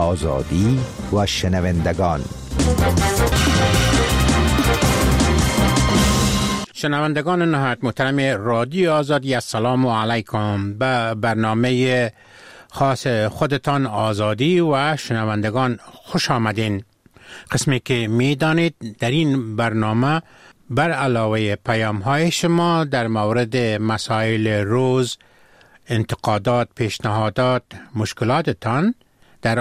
آزادی و شنوندگان. شنوندگان نهایت محترم رادیو آزادی، السلام علیکم. به برنامه خاص خودتان آزادی و شنوندگان خوش آمدین. قسمی که می دانید در این برنامه بر علاوه پیام های شما در مورد مسائل روز، انتقادات، پیشنهادات، مشکلاتتان، در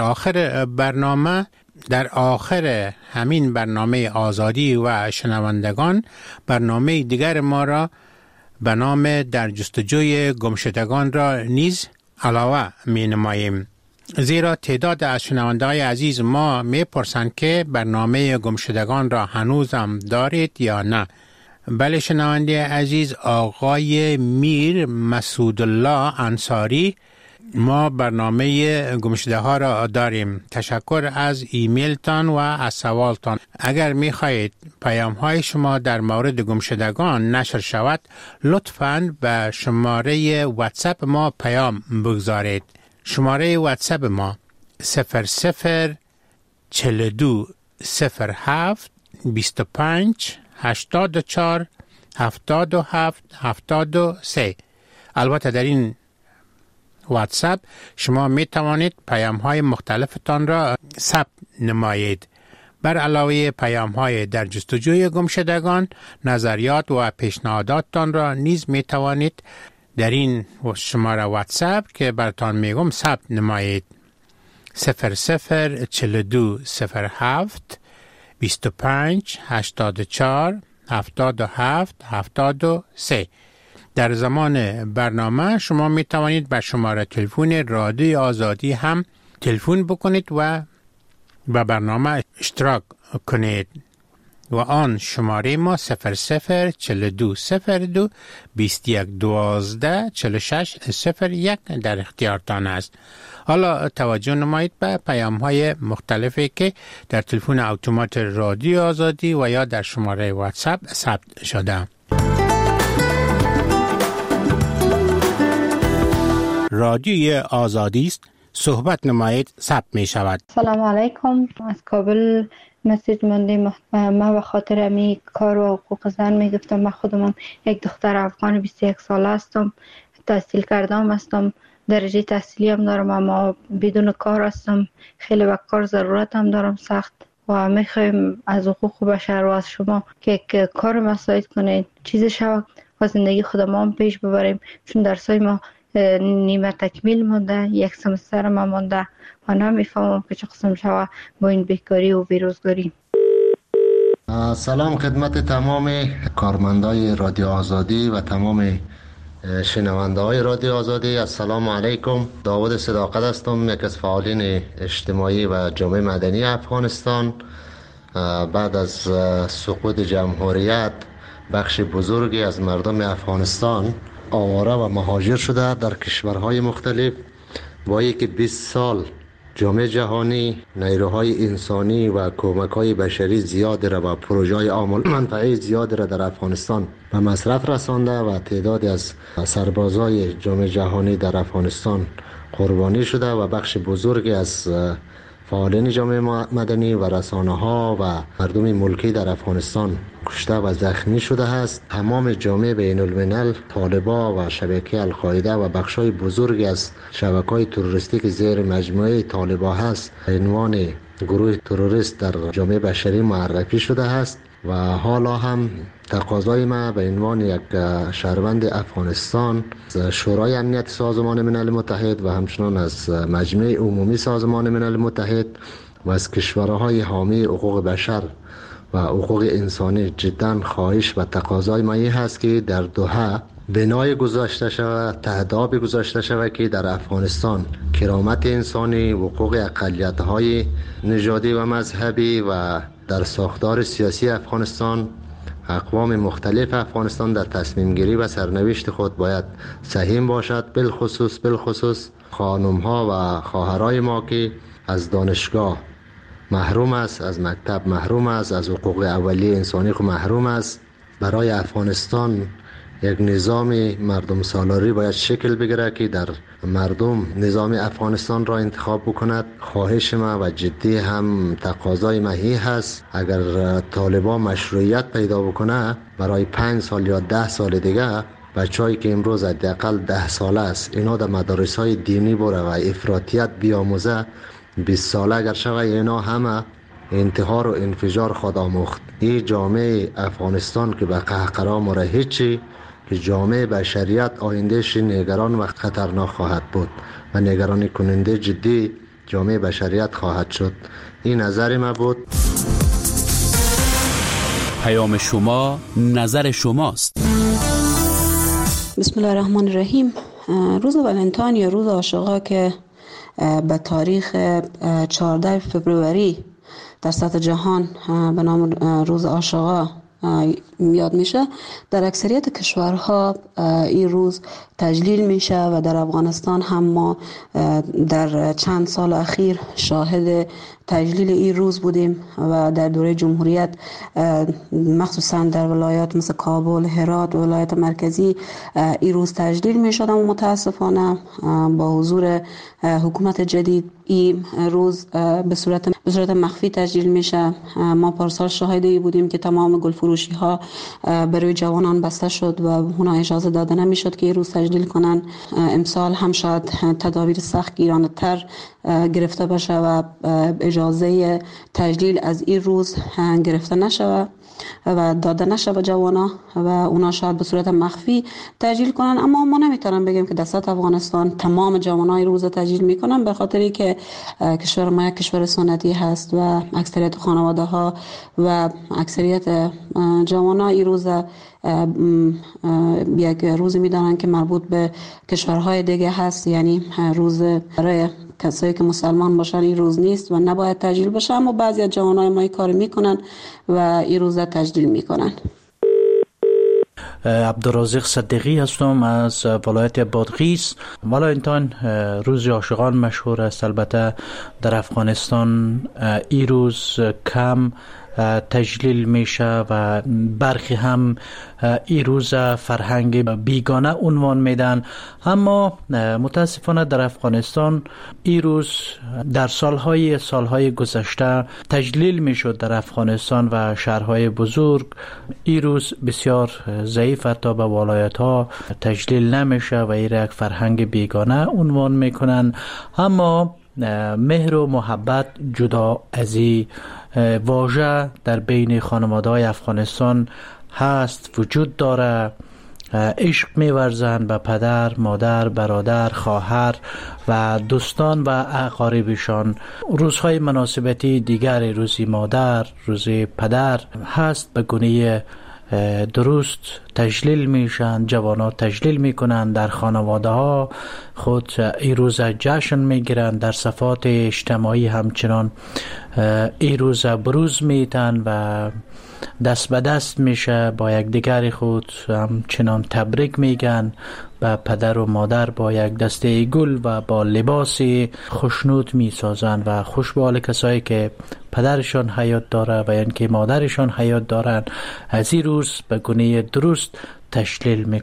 آخر همین برنامه آزادی و شنوندگان برنامه دیگر ما را به نام در جستجوی گمشدگان را نیز علاوه می نماییم. زیرا تعداد از شنونده‌های عزیز ما می پرسند که برنامه گمشدگان را هنوز هم دارید یا نه. بله شنونده عزیز، آقای میر مسعودالله انصاری، ما برنامه گمشده ها را داریم. تشکر از ایمیلتان و از سوالتان. اگر می خواهید پیام های شما در مورد گمشدگان نشر شود، لطفاً به شماره واتساپ ما پیام بگذارید. شماره واتساپ ما 00 42 07 25 84 77 73. البته در این واتساپ شما می توانید پیام های مختلفتان را ثبت نمایید. بر علاوه پیام های در جستجوی گمشدگان، نظریات و پیشنهاداتتان را نیز می توانید در این شماره واتساپ که براتان میگم ثبت نمایید. 00 42 07 25 84 77 73. در زمان برنامه شما می توانید به شماره تلفن رادیو آزادی هم تلفن بکنید و به برنامه اشتراک کنید و آن شماره ما 00 42 02 21 12 46 01 در اختیارتان است. حالا توجه نمایید به پیام های مختلفی که در تلفن اتومات رادیو آزادی و یا در شماره واتساپ ثبت شده. رادیوی آزادی است، صحبت نمایید، ثبت می شود. سلام علیکم، از کابل مسیج مانده. من به خاطر امی کار و حقوق زن می گفتم. من خودم یک دختر افغان 21 ساله هستم، تحصیل کردم هستم، درجه تحصیلی هم دارم، اما بدون کار هستم. خیلی به کار ضرورت هم دارم سخت و می خواهیم از حقوق بشر و از شما که کار مساعد کنید، چیز شود و زندگی خودم هم پیش ببریم، چون درسای ما نیمه تکمیل مونده، یک سمستر ما مونده و نمیفهمم که چه قسم شود با این بیکاری و بیروزگاری. سلام خدمت تمام کارمندای رادیو آزادی و تمام شنونده های رادیو آزادی. السلام علیکم. داود صداقت هستم، یک از فعالین اجتماعی و جامعه مدنی افغانستان. بعد از سقوط جمهوریت بخش بزرگی از مردم افغانستان آواره و مهاجر شده در کشورهای مختلف. با اینکه 20 سال جامعه جهانی نیروهای انسانی و کمک‌های بشری زیاد را و پروژه‌های عامل منفعه زیاد را در افغانستان به مصرف رسانده و تعدادی از سربازای جامعه جهانی در افغانستان قربانی شده و بخش بزرگی از فعالین جامعه مدنی و رسانه‌ها و مردم ملکی در افغانستان کشته و زخمی شده است. تمام جامعه بین الملل، طالبان و شبکه القاعده و بخشای بزرگی از شبکه‌های تروریستی که زیر مجموعه طالبان هست به عنوان گروه تروریست در جامعه بشری معرفی شده است و حالا هم تقاضای ما به عنوان یک شهروند افغانستان از شورای امنیت سازمان ملل متحد و همچنان از مجمع عمومی سازمان ملل متحد و از کشورهای حامی حقوق بشر و حقوق انسانی جدا خواهش و تقاضای ما این هست که در دوحه بنای گذاشته شود، تهداب گذاشته شود که در افغانستان کرامت انسانی، حقوق اقلیت‌های نژادی و مذهبی و در ساختار سیاسی افغانستان اقوام مختلف افغانستان در تصمیم گیری و سرنوشت خود باید سهیم باشد. بالخصوص خانم ها و خواهرای ما که از دانشگاه محروم است، از مکتب محروم است، از حقوق اولیه انسانی خود محروم است. برای افغانستان یک نظام مردم سالاری باید شکل بگیره که در مردم نظام افغانستان را انتخاب بکند. خواهش ما و جدی هم تقاضای مهی هست اگر طالبان مشروعیت پیدا بکنه برای 5 سال یا 10 سال دیگه بچه‌هایی که امروز حداقل 10 ساله است اینا در مدارس‌های دینی بره و افراطیت بیاموزه، 20 ساله اگر شوه اینا همه انتحار و انفجار خود آموخت. این جامعه افغانستان که به قهقرا مره هیچی، که جامعه بشریت آیندهش نگران و خطرناک خواهد بود و نگرانی کننده جدی جامعه بشریت خواهد شد. این نظر ما بود. پیام شما نظر شماست. بسم الله الرحمن الرحیم. روز ولنتاین یا روز عاشقا که به تاریخ 14 فوریه در سطح جهان به نام روز عاشقا یاد میشه، در اکثریت کشورها این روز تجلیل میشه و در افغانستان هم ما در چند سال اخیر شاهد تجلیل این روز بودیم و در دوره جمهوریت مخصوصا در ولایات مثل کابل، هرات و ولایت مرکزی این روز تجلیل میشد و متاسفانه با حضور حکومت جدید این روز به صورت مخفی تجلیل میشه. ما پارسال شاهد ای بودیم که تمام گلفروشی ها برای جوانان بسته شد و اونا اجازه داده نمیشد که این روز تجلیل کنن. امسال هم شاید تدابیر سخت گیرانه تر گرفته بشه و اجازه تجلیل از این روز گرفته نشه و داده نشه به جوانا و اونا شاید به صورت مخفی تجلیل کنن. اما ما نمیتونم بگیم که در سطح افغانستان تمام جوانای روز تجلیل میکنن، به خاطری که کشور ما یک کشور سنتی هست و اکثریت خانواده ها و اکثریت جوانا این روز یک روزی میدانن که مربوط به کشورهای دیگه هست، یعنی روز برای کسایی که مسلمان باشن این روز نیست و نباید تجلیل بشه، اما بعضی از جوانای ما این کار میکنن و این روز تجلیل میکنن. عبدالرازق صدیقی هستم از ولایت بادغیس. ولنتاین روز عاشقان مشهور است. البته در افغانستان این روز کم تجلیل میشه و برخی هم این روز فرهنگ بیگانه عنوان میدن، اما متاسفانه در افغانستان این روز در سالهای گذشته تجلیل میشد. در افغانستان و شهرهای بزرگ این روز بسیار ضعیف تا به ولایت ها تجلیل نمیشه و این یک فرهنگ بیگانه عنوان میکنن. اما مهر و محبت جدا از این واژه در بین خانواده‌های افغانستان هست، وجود داره. عشق می‌ورزند به پدر، مادر، برادر، خواهر و دوستان و اقاربشان. روزهای مناسبتی دیگر، روزی مادر، روزی پدر هست، به گونه درست تجلیل میشن. جوانان تجلیل میکنن، در خانواده ها خود این روز جشن میگیرن، در صفات اجتماعی همچنان این روز بروز میتن و دست به دست میشه با یک دیگر خود همچنان تبریک میگن به پدر و مادر، با یک دسته گل و با لباس خوشنود میسازن و خوش به حال کسایی که پدرشان حیات داره و اینکه مادرشان حیات دارن از این روز به گونه درست تجلیل میکنن.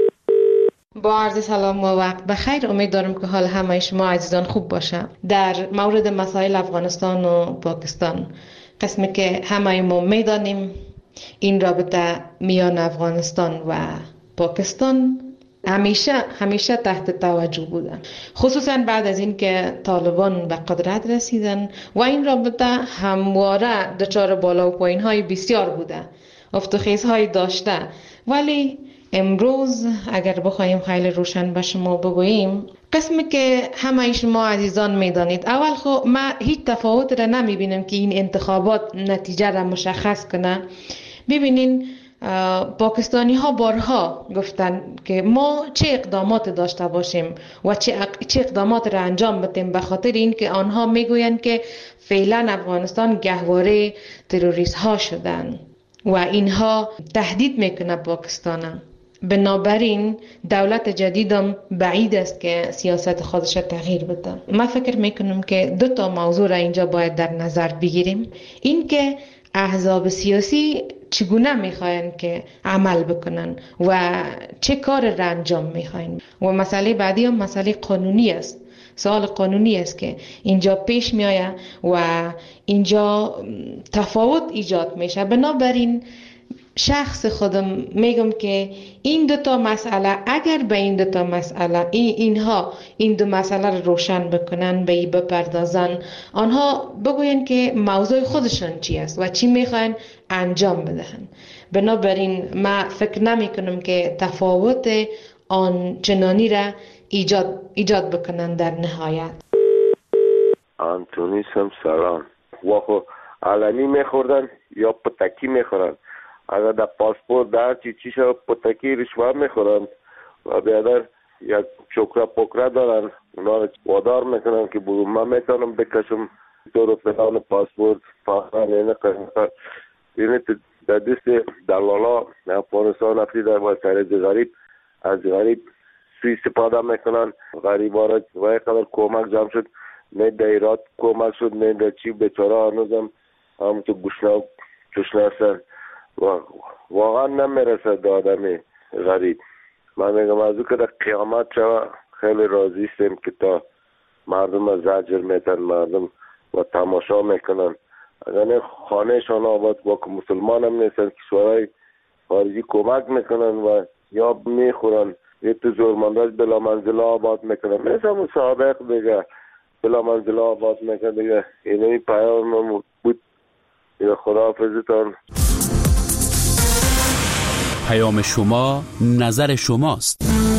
با عرض سلام و وقت بخیر. امید دارم که حال همه شما عزیزان خوب باشه. در مورد مسائل افغانستان و پاکستان، قسمی که همه ما میدانیم این رابطه میان افغانستان و پاکستان همیشه تحت توجه بودن، خصوصا بعد از اینکه طالبان به قدرت رسیدن و این رابطه همواره دچار بالا و پایین های بسیار بوده، افت و خیزهای داشته. ولی امروز اگر بخوایم خیلی روشن به شما بگوییم، قسمی که همه شما عزیزان میدانید، اول خب ما هیچ تفاوت را نمیبینم که این انتخابات نتیجه را مشخص کنه. ببینین پاکستانی ها بارها گفتن که ما چه اقدامات داشته باشیم و چه اقدامات را انجام بدیم، به خاطر این که آنها میگویند که فعلا افغانستان گهواره تروریست ها شدن و اینها تهدید میکنه پاکستان. بنابراین دولت جدیدم بعید است که سیاست خودش تغییر بده. من فکر میکنم که دو تا موضوع را اینجا باید در نظر بگیریم. این که احزاب سیاسی چگونه میخواین که عمل بکنن و چه کار را انجام میخواین. و مسئله بعدی هم مسئله قانونی است. سوال قانونی است که اینجا پیش می آید و اینجا تفاوت ایجاد میشه. بنابراین شخص خودم میگم که این دو تا مسئله، اگر به این دو تا مسئله اینها این دو مسئله رو روشن بکنن، به این بپردازن، آنها بگوین که موضوع خودشان چی است و چی میخواین انجام بدهن. بنابراین ما فکر نمی کنم که تفاوت آن چنانی را ایجاد بکنن در نهایت. آنتونی سلام. واخو علنی میخوردن یا پتکی میخورن؟ اگر در پاسپورت در چیزی پتکی رشوه میخورن و بیادر یک چوکرا پوکرا دارن، اونا رو وادار میکنن که برو من میتونم بکشم تو رو فلان پاسپورت فاقان اینه کنن. اینه در دست دلالا افغانستان افریده و سرد غریب از غریب سوی استفاده میکنن. غریب ها را و اینقدر کمک جمع شد، نه در ایراد کمک شد نه در چی، بیچاره هنوزم همونطور گشنه هستن و واقعا نمیرسد به آدمی غریب. من میگم از او که در قیامت شوه خیلی راضی استیم که تا مردم از زجر میتن، مردم و تماشا میکنن. اگر خانهشان آباد با که مسلمان هم نیستن، کشورهای خارجی کمک میکنن و یا میخورن یه تو زورمنداش بلا منزله آباد میکنن، مثل همون سابق دیگه بلا منزله آباد میکنن دیگه. اینه پیام بود. خداحافظتان. پیام شما نظر شماست.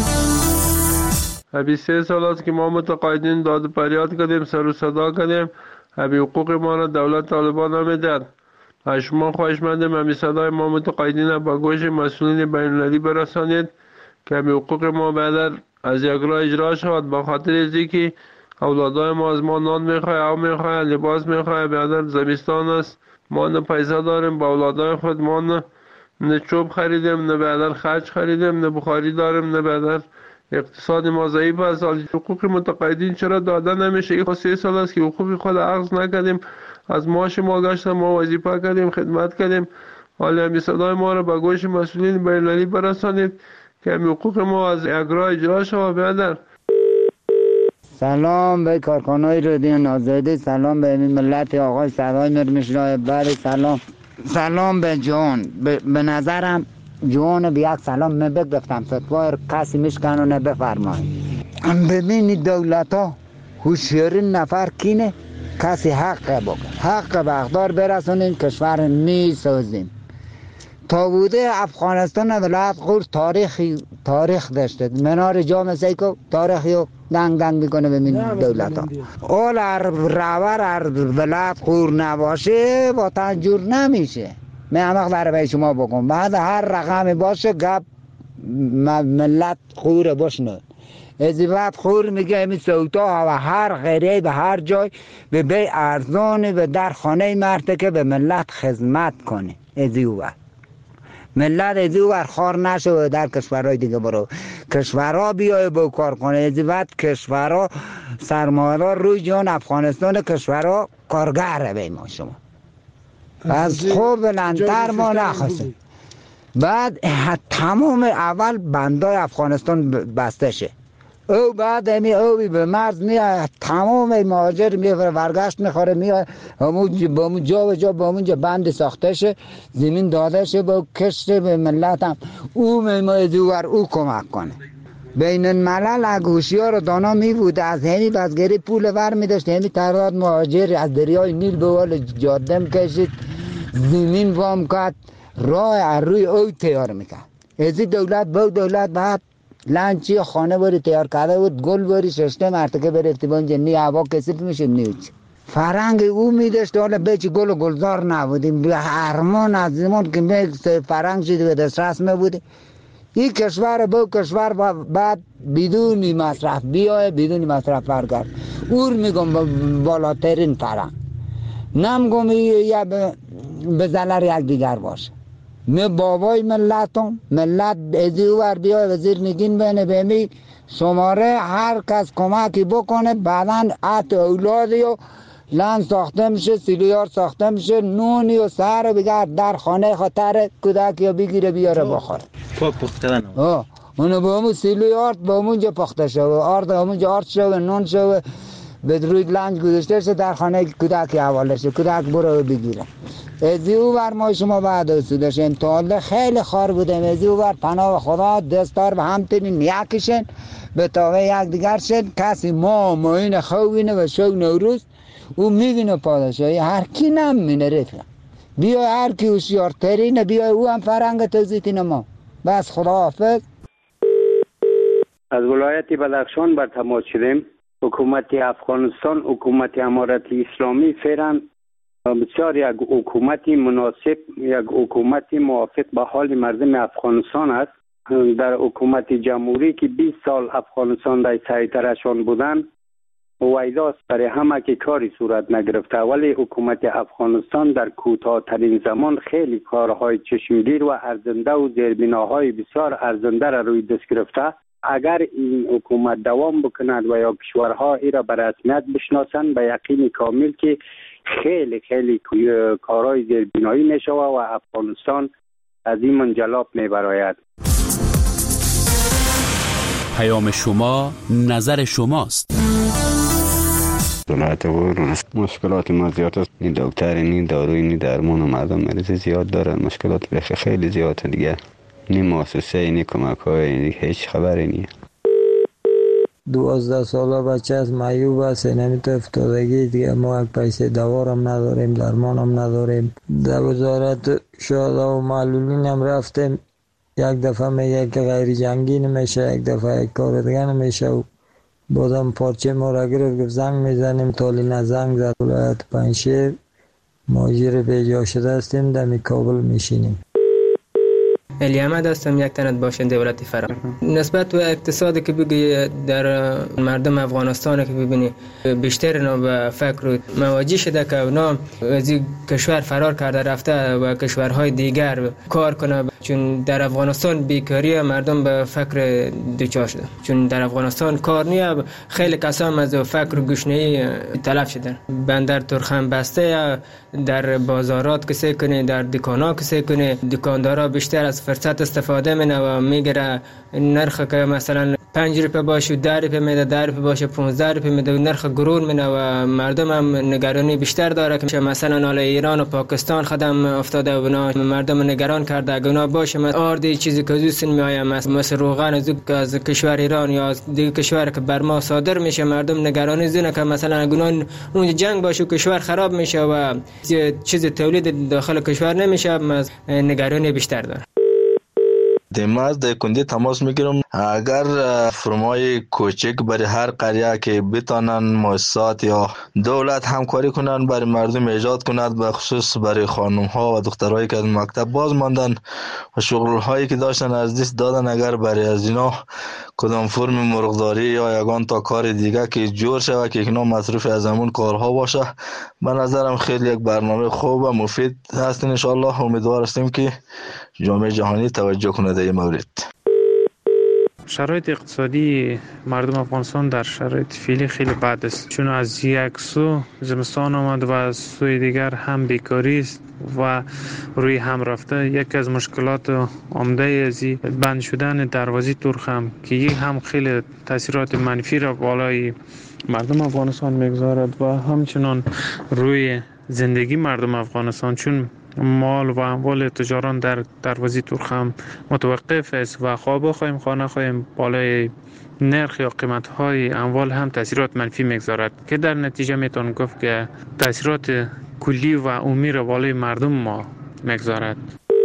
23 سال است که ما متقاعدین داد و فریاد کردیم، سر و صدا کردیم، همین حقوق ما را دولت طالبان نمیداد. از شما خواهشمندیم همین صدای ما متقاعدین با گوش مسئولین بین‌المللی برسانید که همین حقوق ما بعد از یک راه اجرا شود. به خاطر اینکه اولادای ما از ما نان میخواه، آب میخواه، لباس میخواه. بعد زمستان است، ما نه پیسه داریم با اولادای خود، ما نه چوب خریدیم، نه بعد خرج خریدیم، نه بخاری داریم، نه بعد اقتصاد ما ضعیف است. حقوق متقاعدین چرا داده نمیشه؟ این 3 سال است که حقوق خود اخذ نکردیم، از معاش ما گشتیم، ما وظیفه کردیم، خدمت کردیم. حالا همین صدای ما را به گوش مسئولین بین‌المللی برسانید که همین حقوق ما از اجرا اجرا شود. برادر سلام به کارکنای رادیو آزادی، سلام به ملت آقای صدای مرمشرای بر، سلام به جان. به نظرم جان به یک سلام من بگفتم ستوار کسی میشکنونه بفرمایید. ببینید دولت ها هوشیاری نفر کینه، کسی حق بکن، حق به اقدار برسونیم، کشور میسازیم. تا بوده افغانستان ولایت غور تاریخ داشته، منار جامع سیکو تاریخیو دنگ میکنه به این دولت ها. اول رور ولایت غور نباشه با تنجور نمیشه. من همه برای شما بگم بعد هر رقم باشه گپ ملت غور باشنه. از بعد خور میگه همین سوتا و هر غیره به هر جای به بی ارزانی به در خانه مرده که به ملت خدمت کنه. از او ملت از او خار نشه در کشورهای دیگه برو کشورها بیای با کار کنه. از بعد کشورها سرمایه‌دار روی جان افغانستان کشورها کارگر به ما شما از خوب بلندتر ما نخواستیم. بعد تمام اول بندای افغانستان بسته شه، او بعد او به مرز میاد، تمام مهاجر میفره ورگشت میخوره میاد همون جا و جا با اونجا بند ساخته شه، زمین داده شه با کشت به ملت هم او میمایدوار او کمک کنه. بین الملل اگوشی ها رو دانا می بود از همی بزگری پول ور می داشت، همی تعداد مهاجر از دریای نیل به وال جاده کشید، زمین وام کرد، راه روی او تیار میکرد. از دولت با دولت بعد لنچی خانه باری تیار کرده بود، گل باری ششته مرتکه برفتی بانجا نی هوا کسیف میشه نیوچ فرنگ او میداشت. حالا بیچی گل و گلزار نبودیم، به هرمان از زمان که فرنگ شده به دست رسمه بودیم. این کشور با کشور بعد بدون مصرف بیای بدون مصرف برگرد. اور میگم بالاترین فرنگ نمگم یا به ضرر یک دیگر باشه. من بابای ملتم، ملت ازی ور بیای وزیر نگین بینه بهمی شماره هر کس کمکی بکنه بعدن ات اولادی و لند ساخته میشه، سیلیار ساخته میشه، نونی و سر بگرد در خانه خاطر کودک یا بگیره بیاره بخوره. پختن اونو با همون سیلیار با همونجا پخته شده، آرد همونجا آرد شده، نون شده، به روی لنج گذاشته شده در خانه کودک حواله شده، کودک برو بگیره. ازی او بر ما شما بعد اصولشن تاله خیلی خار بودیم، ازی او بر پناه خدا دستار به هم تینین یکشن به تاوه یک دیگر شد. کسی ما این خوینه و شو نوروز او میبینه پادشاهی هر کی نمینه رفیق بیا هر کی هوشیارترینه بیا او هم فرنگ توزیتین ما بس. خدا حافظ. از ولایت بدخشان بر تماس شدیم. حکومت افغانستان، حکومت امارت اسلامی فعلا بسیار یک حکومت مناسب، یک حکومت موافق به حال مردم افغانستان است. در حکومت جمهوری که 20 سال افغانستان در سیطره‌شان بودن وایداست برای همه که کاری صورت نگرفته، ولی حکومت افغانستان در کوتاه‌ترین زمان خیلی کارهای چشمگیر و ارزنده و زیربناهای بسیار ارزنده را روی دست گرفته. اگر این حکومت دوام بکند و یا کشورها ای را به رسمیت بشناسند به یقین کامل که خیلی خیلی کارهای زیربنایی می شود و افغانستان از این منجلاب می براید. پیام شما نظر شماست. ولایت مشکلات ما زیاد است. این دکتر این داروی این درمان و مردم مریض زیاد دارن، مشکلات بخی خیلی زیاده دیگه. این مؤسسه این کمک های هیچ خبری نیست. 12 ساله بچه از معیوب است، نمیتو افتادگی دیگه. ما یک پیسه دوارم نداریم، درمانم نداریم. در وزارت شهدا و معلولین هم رفتیم، یک دفعه میگه که غیر جنگی نمیشه، یک دفعه یک کار دیگه نمیشه و بازم پارچه ما را گرفت زنگ میزنیم، تالی زنگ زد. ولایت پنجشیر مهاجر بیجا شده هستیم، در کابل میشینیم. علی احمد هستم، یک تنت باشنده ولایت فرا. نسبت به اقتصادی که بگی در مردم افغانستان که ببینی بیشتر اینا به فکر مواجه شده که اونا از کشور فرار کرده رفته و کشورهای دیگر کار کنه، چون در افغانستان بیکاری مردم به فکر دوچار شده، چون در افغانستان کار نیست. خیلی کسان از فکر گشنه‌ای تلف شدن. بندر ترخم بسته، در بازارات کسی کنه، در دکانا کسی کنه، دکاندارا بیشتر از فرصت استفاده منه و میگیره نرخ که مثلا 5 روپیه باشه 10 روپیه میده، 10 روپیه باشه 15 روپیه میده، نرخ گرون منه و مردم هم نگرانی بیشتر داره که مثلا حالا ایران و پاکستان خدم افتاده و مردم نگران کرده اگه اونا باشه آردی چیزی که دوست میآید مثل روغن از کشور ایران یا از دیگه کشور که بر ما صادر میشه، مردم نگرانی زنه که مثلا اگه اون جنگ باشه کشور خراب میشه و چیز تولید داخل کشور نمیشه، نگرانی بیشتر داره. دیماز در کندی تماس میگیرم. اگر فرمای کوچک برای هر قریه که بتانن مؤسسات یا دولت همکاری کنن برای مردم ایجاد کند، به خصوص برای خانم ها و دخترایی که از مکتب باز ماندن و شغل هایی که داشتن از دست دادن، اگر برای از اینا کدام فرم مرغداری یا یگان تا کار دیگه که جور شود که اینا مصروف از همون کارها باشه، به نظرم خیلی یک برنامه خوب و مفید هست. ان شاء الله امیدوار هستیم که جامعه جهانی توجه کنه در این مورد. شرایط اقتصادی مردم افغانستان در شرایط فعلی خیلی بد است، چون از یک سو زمستان آمد و از سوی دیگر هم بیکاری است و روی هم رفته. یکی از مشکلات عمده از بند شدن دروازه ترخم که یک هم خیلی تاثیرات منفی را بالای مردم افغانستان میگذارد و همچنان روی زندگی مردم افغانستان، چون مال و اموال تجاران در دروازه ترخم متوقف است و خواه بخواهیم خواه نخواهیم بالای نرخ یا قیمت های اموال هم تاثیرات منفی میگذارد که در نتیجه میتون گفت که تاثیرات کلی و عمومی را بالای مردم ما میگذارد.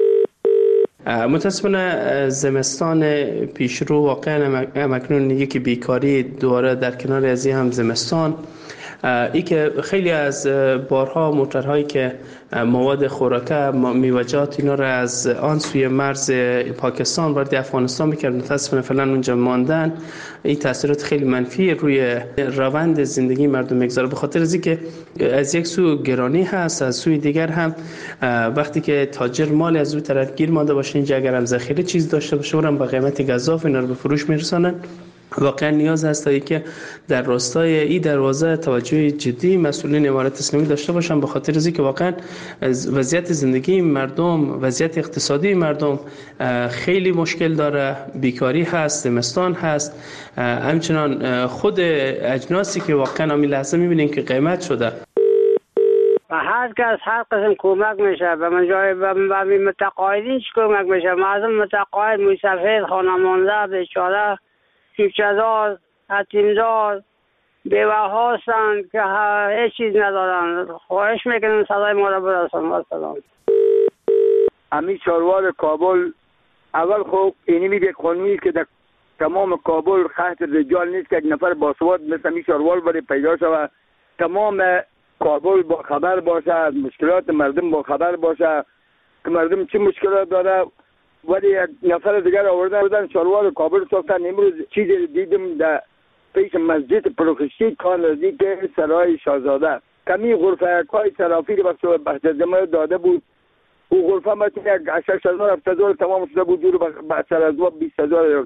متاسفانه زمستان پیشرو واقعا اکنون یکی بیکاری دوباره در کنار از این هم زمستان، ای که خیلی از بارها موترهایی که مواد خوراکه میوه‌جات اینا را از آن سوی مرز پاکستان وارد افغانستان میکرد، متاسفانه فعلا اونجا ماندن. این تاثیرات خیلی منفی روی روند زندگی مردم میگذاره، به خاطر از اینکه از یک سو گرانی هست، از سوی دیگر هم وقتی که تاجر مال از اون طرف گیر مانده باشه، اینجا اگر هم ذخیره چیز داشته باشه اونم با قیمت گزاف اینا رو به فروش میرسونن واقعا نیاز هست که در راستای این دروازه توجه جدی مسئولین امارت اسلامی داشته باشن، به خاطر از اینکه واقعا وضعیت زندگی مردم، وضعیت اقتصادی مردم خیلی مشکل داره، بیکاری هست، زمستان هست، همچنان خود اجناسی که واقعا همین لحظه میبینیم که قیمت شده. هر کس هر قسم کمک میشه به من جای به متقاعدین چی کمک میشه؟ معظم متقاعد موسفید خانمانده بیچاره کیفچه‌دار حتیمدار بیوه هستند که هیچ چیز ندارن. خواهش میکنم صدای ما را برسان. سلام. امی چاروار کابل اول خوب اینی میگه قانونی که در تمام کابل خط رجال نیست که یک نفر باسواد مثل امی چاروار بری پیدا شود. تمام کابل با خبر باشه، از مشکلات مردم با خبر باشه که مردم چه مشکلات داره. ولی یک نفر دیگر آوردن چاروار کابل ساختن. امروز چیزی دیدم در پیش مسجد پروخشتی کار نزدیک سرای شاهزاده کمی غرفه های ترافی که بخش جمعه داده بود. او غرفه مثل یک 6,000 7,000 تمام شده بود، دور بسر از 20,000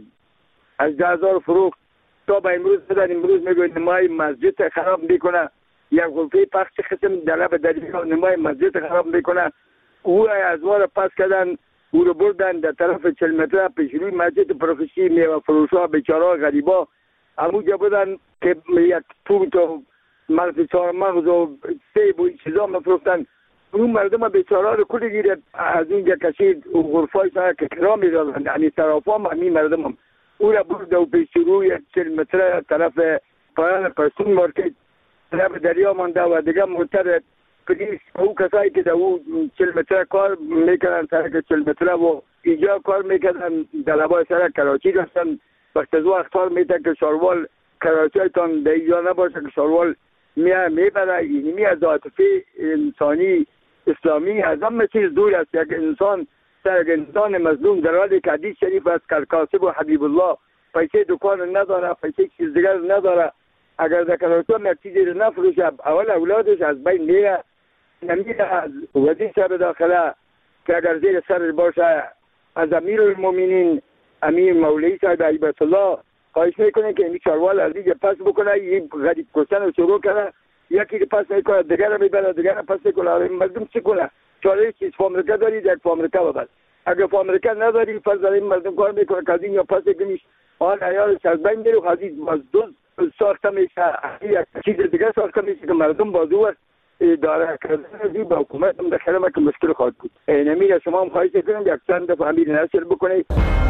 از 10,000 فروخت تا به امروز بدن. امروز میگوید نمای مسجد خراب میکنه، یک غرفه پخش قسم در به دریا نمای مسجد خراب میکنه. او از ما پس کردن، او رو بردن در طرف 40 متر پیش روی مسجد پروفسی میوه فروشا بیچاره غریبا همونجا بودن که یک توت و مغز چهارمغز و سیب و چیزا میفروختن. اون مردم بیچاره رو کلی گیره از اینجا کشید و غرفای سر که کرا میدادن، یعنی طرفا هم همین مردم هم او را برد و پیش روی 40 متر طرف پایان پرسون مارکت طرف دریا مانده و دیگه مرتر پلیس او کسایی که در او 40 متر کار میکنن سرک 40 متر و اینجا کار میکنن در لبای سرک کراچی داشتن. وقت از اختار میتن که شاروال کراچی تان در اینجا نباشه که شاروال میبره. اینمی از عاطفه انسانی اسلامی از همه چیز دور است. یک انسان سر انسان مظلوم در حالی که حدیث شریف از کاسب و حبیب الله پیسه دکان نداره، پیسه چیز دیگر نداره، اگر در کراچی یک چیزی رو نفروشه اول اولادش از بین میره. نمیره از وزیر صاحب داخله که اگر زیر سر باشه، از امیر المومنین امیر مولوی صاحب عیبت الله خواهش میکنه که این چاروال از اینجا پس بکنه. این غریب کشتن رو شروع کنه، یکی که پس میکنه دیگر رو میبره، دیگر رو پس میکنه. مردم چی کنه؟ چاره چیز فامریکا دارید یک فامریکا ببر، اگر فامریکا نداری پس در این مردم کار میکنه که از اینجا پس کنیش آن عیالش از بین میره و از این دوز ساخته میشه، یک چیز دیگر ساخته میشه که مردم بازو اداره کردن با حکومت هم داخل ما که مشکل خواهد بود. نمیره شما هم خواهش کنم یک چند دفعه همین نشر بکنید.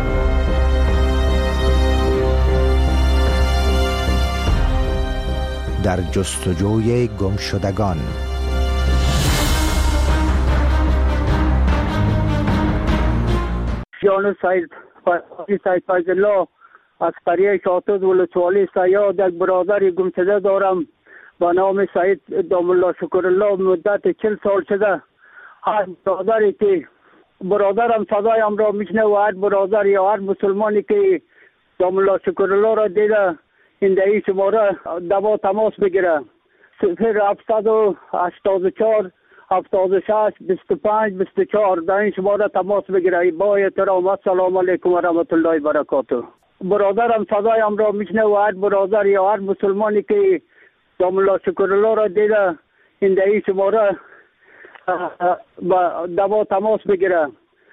در جستجوی گمشدگان. جان سید فیض الله از قریه شاطد ولسوالی سیاد یک برادر گمشده دارم با نام سید دام الله شکر الله. مدت 40 سال شده هر برادری که برادرم صدایم را میشنه و هر برادر یا هر مسلمانی که دام الله شکر الله را دیده این دهی شماره دوا تماس بگیره 0784 76 25 24 در این شماره تماس بگیره. با احترام السلام علیکم و رحمت الله و برکاته. برادرم صدایم را میشنه و هر برادر یا هر مسلمانی که دام الله شکر الله را دیده این دهی شماره دوا تماس بگیره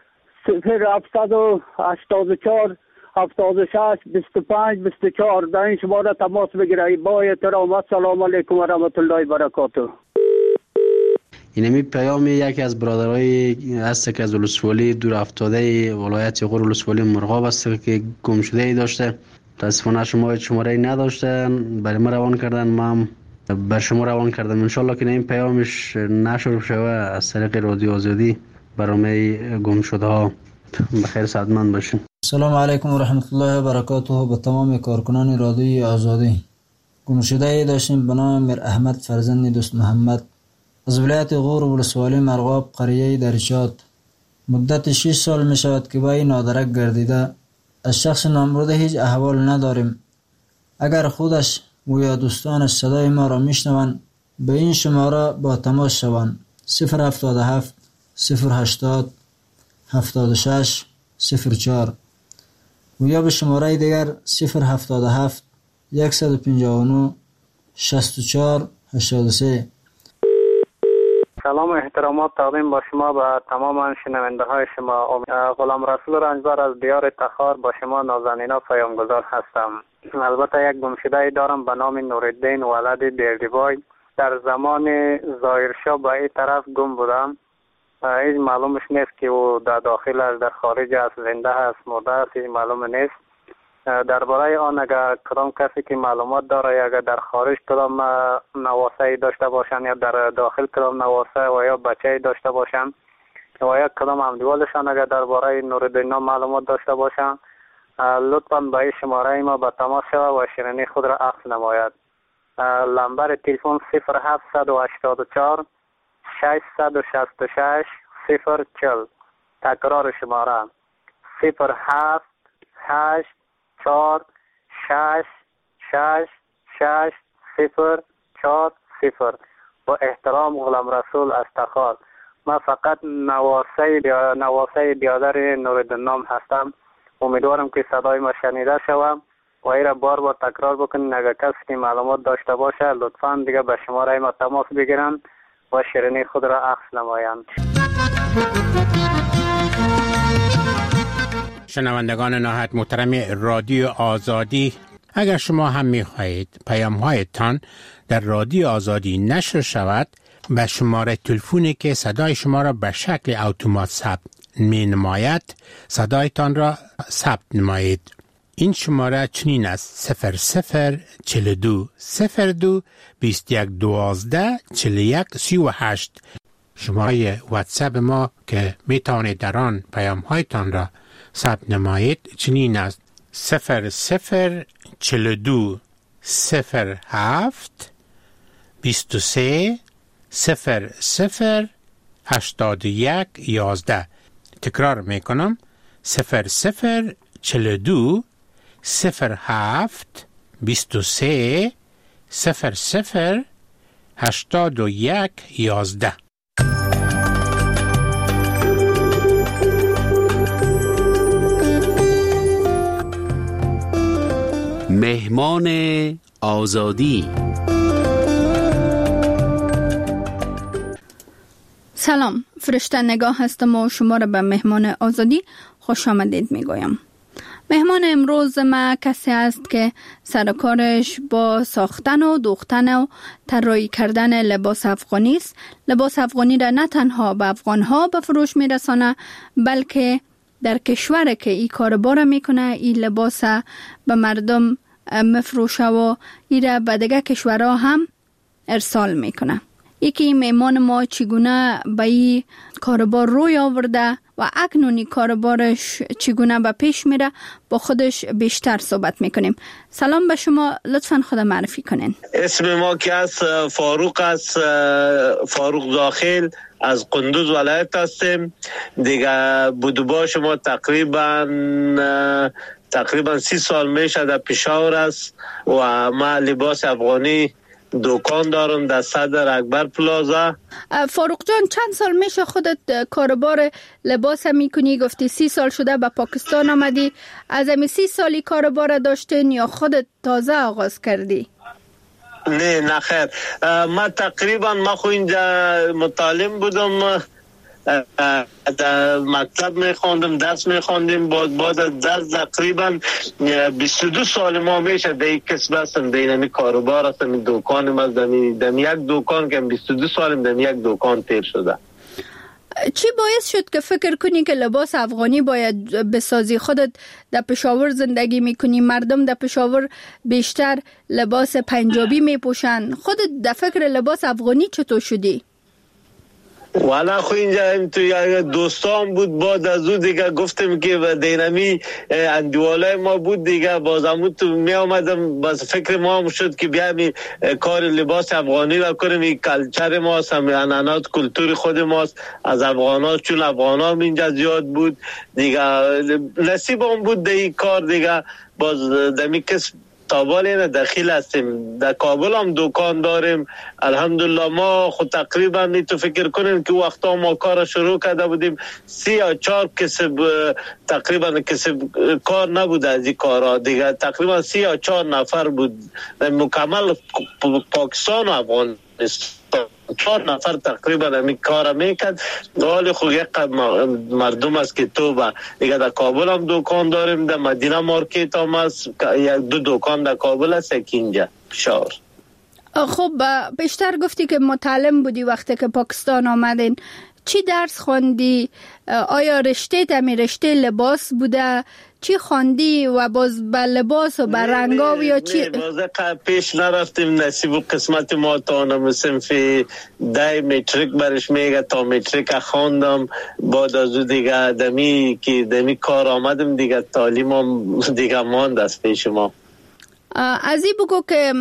0784 76 25 24 در این شماره تماس بگیره. با احترام السلام علیکم و رحمت الله و برکاته. اینمی پیام یکی از برادرای است که از ولسوالی دور افتاده ولایت غور ولسوالی مرغاب است که گم شده ای داشته. متاسفانه شما شماره ای نداشتن، برای ما روان کردن، ما هم بر شما روان کردم. انشالله که این پیامش نشر شوه از طریق رادیو آزادی برنامه گم شده ها. بخیر سعادتمند باشین. سلام علیکم و رحمت الله و برکاته. به تمام کارکنان رادیوی آزادی. گم شده ای داشتیم به نام میر احمد فرزند دوست محمد از ولایت غور ولسوالی مرغاب قریه درشاد. مدت 6 سال می شود که با این نادرک گردیده. از شخص نامبرده هیچ احوال نداریم. اگر خودش و یا دوستانش صدای ما را میشنوند به این شماره با تماس شوند 077 080 76 04 و یا به شماره دیگر 077 159 64 83. سلام و احترامات تقدیم با شما به تمام شنونده های شما. غلام رسول رنجبر از دیار تخار با شما نازنینا پیامگذار هستم. البته یک گمشده دارم به نام نورالدین ولد دیردیبای. در زمان ظاهرشاه به این طرف گم بودم. هیچ معلومش نیست که او در داخل است، در خارج است، زنده است، مرده است، هیچ معلوم نیست. درباره آن اگر کدام کسی که معلومات داره، اگر در خارج کدام نواسه داشته باشن یا در داخل کدام نواسه و یا بچه داشته باشن و یا کدام همدیوالشان اگر درباره نورالدین معلومات داشته باشن، لطفاً به این شماره ما به تماس شود و شیرینی خود را عکس نماید. نمبر تلفن 0784 666 040. تکرار شماره 078 4 6 6 6 0 4 0. با احترام غلام رسول از تخار. من فقط نواسه بیادر نورالدین هستم. امیدوارم که صدای ما شنیده شوم و این را بار بار تکرار بکنین. اگر کسی که معلومات داشته باشه لطفاً دیگه به شماره ما تماس بگیرن و شیرینی خود را عکس نمایند. شنوندگان نهایت محترم رادیو آزادی، اگر شما هم می‌خواهید پیام‌هایتان در رادیو آزادی نشر شود، به شماره تلفنی که صدای شما را به شکل اتومات ثبت می‌نماید صدایتان را ثبت نمایید. این شماره چنین است: 0042 02 21 12 41 38. شماره واتساپ ما که میتوانید در آن پیام‌هایتان را ثبت نمایید چنین است: 0042 07 23 00 81 11. تکرار میکنم: 0042 07 23 00 81 11. مهمان آزادی. سلام، فرشته نگاه هستم و شما را به مهمان آزادی خوش آمدید میگویم. مهمان امروز ما کسی است که سرکارش با ساختن و دوختن و طراحی کردن لباس افغانی است. لباس افغانی را نه تنها به افغانها به فروش میرسانه، بلکه در کشور که این کاربار میکنه این لباس به مردم مفروشه و این را به دیگه کشورها هم ارسال میکنه. یکی مهمان ما چگونه به این کاربار روی آورده و اکنونی کاربارش چگونه به پیش میره با خودش بیشتر صحبت میکنیم. سلام به شما، لطفاً خود معرفی کنین. اسم ما که است فاروق است، فاروق داخل از قندوز ولایت هستیم. دیگه بودوبا شما تقریبا 30 سال میشه در پشاور است و ما لباس افغانی دکان دارم در صدر اکبر پلازا. فاروق جان، چند سال میشه خودت کاربار لباس میکنی؟ گفتی 30 سال شده به پاکستان آمدی. از همین 30 سالی کاربار داشتین یا خودت تازه آغاز کردی؟ نه خیر، ما خو اینجا متعلم بودم، در مکتب میخوندم، درس میخوندیم. بعد از درس تقریبا 22 سال ما میشه در یک کسب هستم، در این کاروبار هستم. این دکانم از دم یک دکان که 22 سالم در یک دکان تیر شده. چی باعث شد که فکر کنی که لباس افغانی باید بسازی؟ خودت در پشاور زندگی میکنی، مردم در پشاور بیشتر لباس پنجابی میپوشن. خودت در فکر لباس افغانی چطور شدی؟ والا خو اینجا تو یک دوستان بود، بعد از او دیگه گفتم که دینمی اندوالای ما بود دیگه، بازمون تو می آمدم، بس فکر ما هم شد که بیایم کار لباس افغانی را کنیم. این کلچر ماست، هم انانات کلتور خود ماست از افغانات، چون افغانا هم اینجا زیاد بود دیگه. نصیب هم بود در این کار دیگه، باز دمی کس تابال داخل هستیم. در کابل هم دکان داریم الحمدلله. ما خود تقریبا می تو فکر کنیم که وقتا ما کار شروع کرده بودیم 3 یا 4 کسب تقریبا کسب کار نبود از این کارا دیگه. تقریبا 3 یا 4 نفر بود مکمل پاکستان و افغانستان 4 نفر تقریبا همین کار میکرد. حال خود یک مردم است که تو با دیگه در کابل هم دکان داریم، در مدینه مارکت هم است، 1-2 دکان در کابل است، یک اینجا پشاور. خب بیشتر گفتی که متعلم بودی وقتی که پاکستان آمدین. چی درس خواندی؟ آیا رشته تمی رشته لباس بوده؟ چی خواندی و باز به لباس و به رنگا یا چی؟ باز پیش نرفتیم، نصیب و قسمت ما تا نمسیم فی 10 متریک برش میگه تا متریک خواندم. بعد از او دیگه دمی کار آمدم دیگه، تعلیم هم دیگه ماند از پیش ما. از این بگو که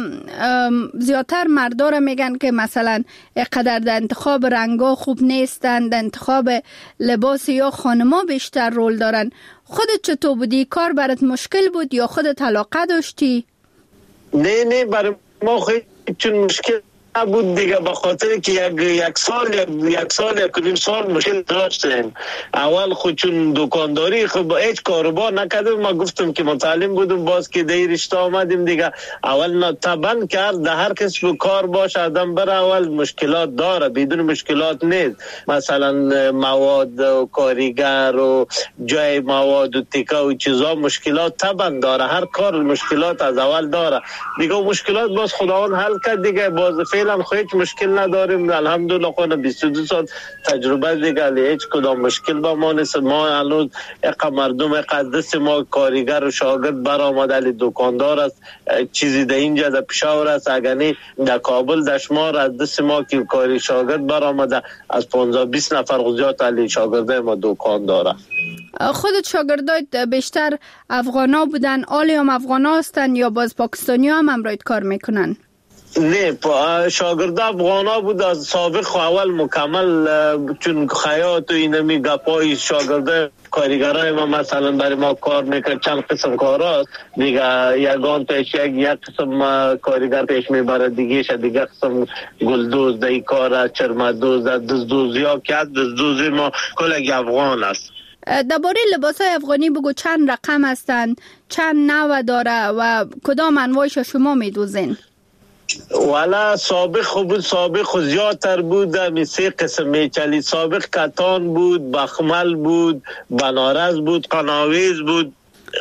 زیادتر مردارا میگن که مثلا اقدر در انتخاب رنگا خوب نیستن، در انتخاب لباس یا خانما بیشتر رول دارن. خودت چطور بودی؟ کار برات مشکل بود یا خودت علاقه داشتی؟ نه برای ما خیلی چون مشکل بود دیگه، به خاطر که یک سال مشکل داشتیم. اول خود چون دکانداری خب هیچ کاروبار نکردم. ما گفتم که متعلم بودم، باز که در رشته آمدیم دیگه. اول طبعا کرد در هر کسب کار باشه آدم بره اول مشکلات داره، بدون مشکلات نیست. مثلا مواد و کارگر و جای مواد و تیکه و چیزا مشکلات طبعا داره، هر کار مشکلات از اول داره دیگه. مشکلات باز خداوند حل کرد دیگه. باز فعلا هیچ مشکل نداریم الحمدلله. خود 22 سال تجربه دیگه، هیچ کدام مشکل با ما نیست. ما الان یک مردم قدس ما کارگر و شاگرد برآمد، علی دکاندار است، چیزی در اینجا در پشاور است، اگرنی در کابل دشمار از دست ما که کاری شاگرد برآمده از 15-20 نفر زیاد علی شاگرده ما دکان داره. خودت شاگردایت بیشتر افغانا بودن؟ آلی هم افغانا هستن یا باز پاکستانی هم امرایت کار میکنن؟ نه شاگرد افغانا بود از سابق اول مکمل، چون خیاط و اینمی گپای شاگرده کارگرای ما مثلا برای ما کار میکرد. چند قسم کار هست دیگه، یگان پیش یک قسم کارگر پیش میبره دیگه دیگه قسم گلدوز دای کار، چرمدوز، دزدوزی ها که از دزدوزی ما کلگی افغان است. درباره لباسای افغانی بگو، چند رقم هستند، چند نوع داره و کدام انواعش شما میدوزین؟ والا سابق زیادتر بود. می 3 قسم میچلید. سابق کتان بود، بخمل بود، بنارس بود، قناویز بود،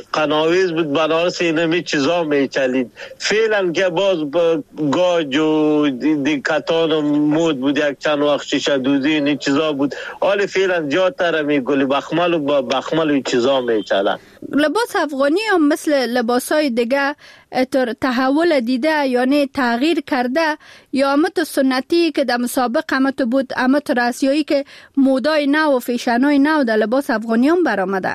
بنارس اینمی چیزا میچلید. فعلا که باز گاج و کتان و مود بود، یک چند وقت شیشه دوزی این چیزا بود. حالا فعلا زیادتر می گلی بخمل و بخمل چیزا میچلن. لباس افغانی هم مثل لباسای دیگه تحول دیده یا نه تغییر کرده، یا امت سنتی که در مسابق امت بود، امت راسیایی که مودای نو و فیشنای نو در لباس افغانی هم برآمده؟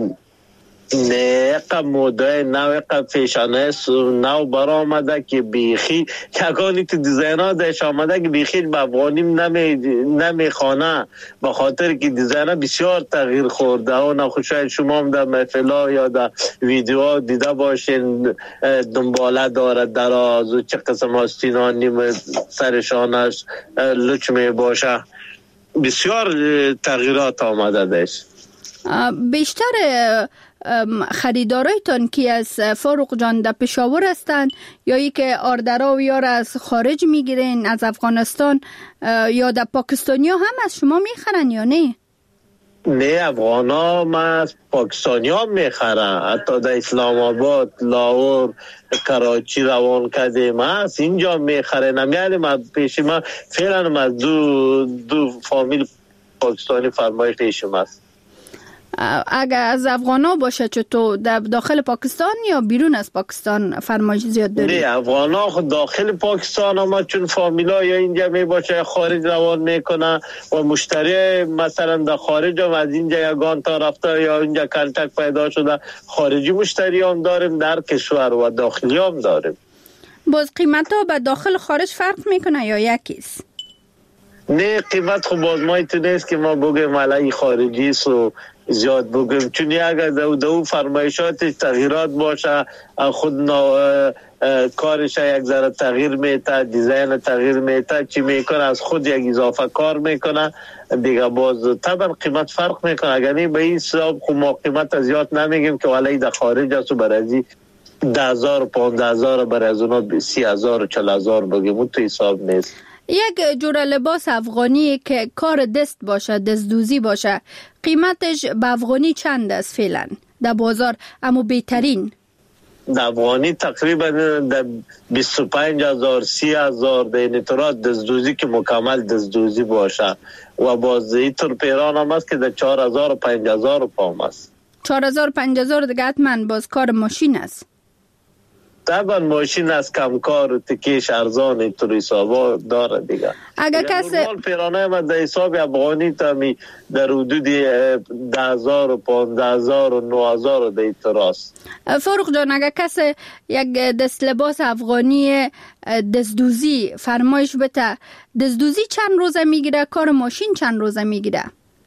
نه اقا مودای نو اقا فیشانه نو برآمده که بیخی یکانی که دیزاینات داشت آمده که بیخی به افغانیم نمیخوانه، به خاطر که دیزاینات بسیار تغییر خورده. و نخوش شاید شما هم در محفلا یا در ویدیوها دیده باشین دنباله داره دراز و چه قسم آستینانی سرشانش لچ می باشه، بسیار تغییرات آمده داشت. بیشتر خریدارایتان کی از فاروق جان در پشاور هستند یا ای که آردرا و یار از خارج میگیرین، از افغانستان یا در پاکستانی ها هم از شما میخرن یا نه؟ نه افغانا ما از پاکستانی ها میخرن، حتی در اسلام آباد، لاهور، کراچی روان کردیم از اینجا میخرن. نمیالی ما پیش ما فعلا از دو فامیل پاکستانی فرمایش پیشم است. اگر از افغانا باشه چطور در داخل پاکستان یا بیرون از پاکستان فرمایش زیاد داری؟ نه افغانا خود داخل پاکستان اما چون فامیلا یا اینجا می باشه خارج روان میکنه و مشتری مثلا در خارج هم از اینجا یگان تا رفته یا اینجا کنتک پیدا شده خارجی مشتری هم داریم، در کشور و داخلی هم داریم. باز قیمت ها به داخل خارج فرق میکنه یا یکیست؟ نه قیمت خب باز ما نیست که ما بگیم علی خارجی است و زیاد بگیم، چون اگر دو فرمایشات تغییرات باشه خود کارش یک ذره تغییر میته، دیزاین تغییر میته، چی میکنه از خود یک اضافه کار میکنه دیگه، باز طبعا قیمت فرق میکنه. اگر این به این حساب خب ما قیمت زیاد نمیگیم که ولی در خارج است و برای 10,000 و 15,000 برای از اونا 30,000 و 40,000 بگیم، اون تو حساب نیست. یک جور لباس افغانی که کار دست باشه، دستدوزی باشه، قیمتش به افغانی چند است فعلا در بازار؟ اما بهترین در افغانی تقریبا در 25,000 30,000 در این طورات دستدوزی که مکمل دستدوزی باشه، و باز اینطور پیران هم است که در 4,000 و 5,000 پام است. 4,000 5,000 دیگه حتما باز کار ماشین است. طبعا ماشین از کمکار و تکیش ارزان اینطور حسابا داره دیگه. اگر کسی نورمال پیرانه ما در حساب افغانی تامی در حدود 10,000 و 15,000 و 9,000 در اینطور است. فاروق جان، اگر کسی یک دست لباس افغانی دستدوزی فرمایش بده، دستدوزی چند روزه میگیره؟ کار ماشین چند روزه میگیره؟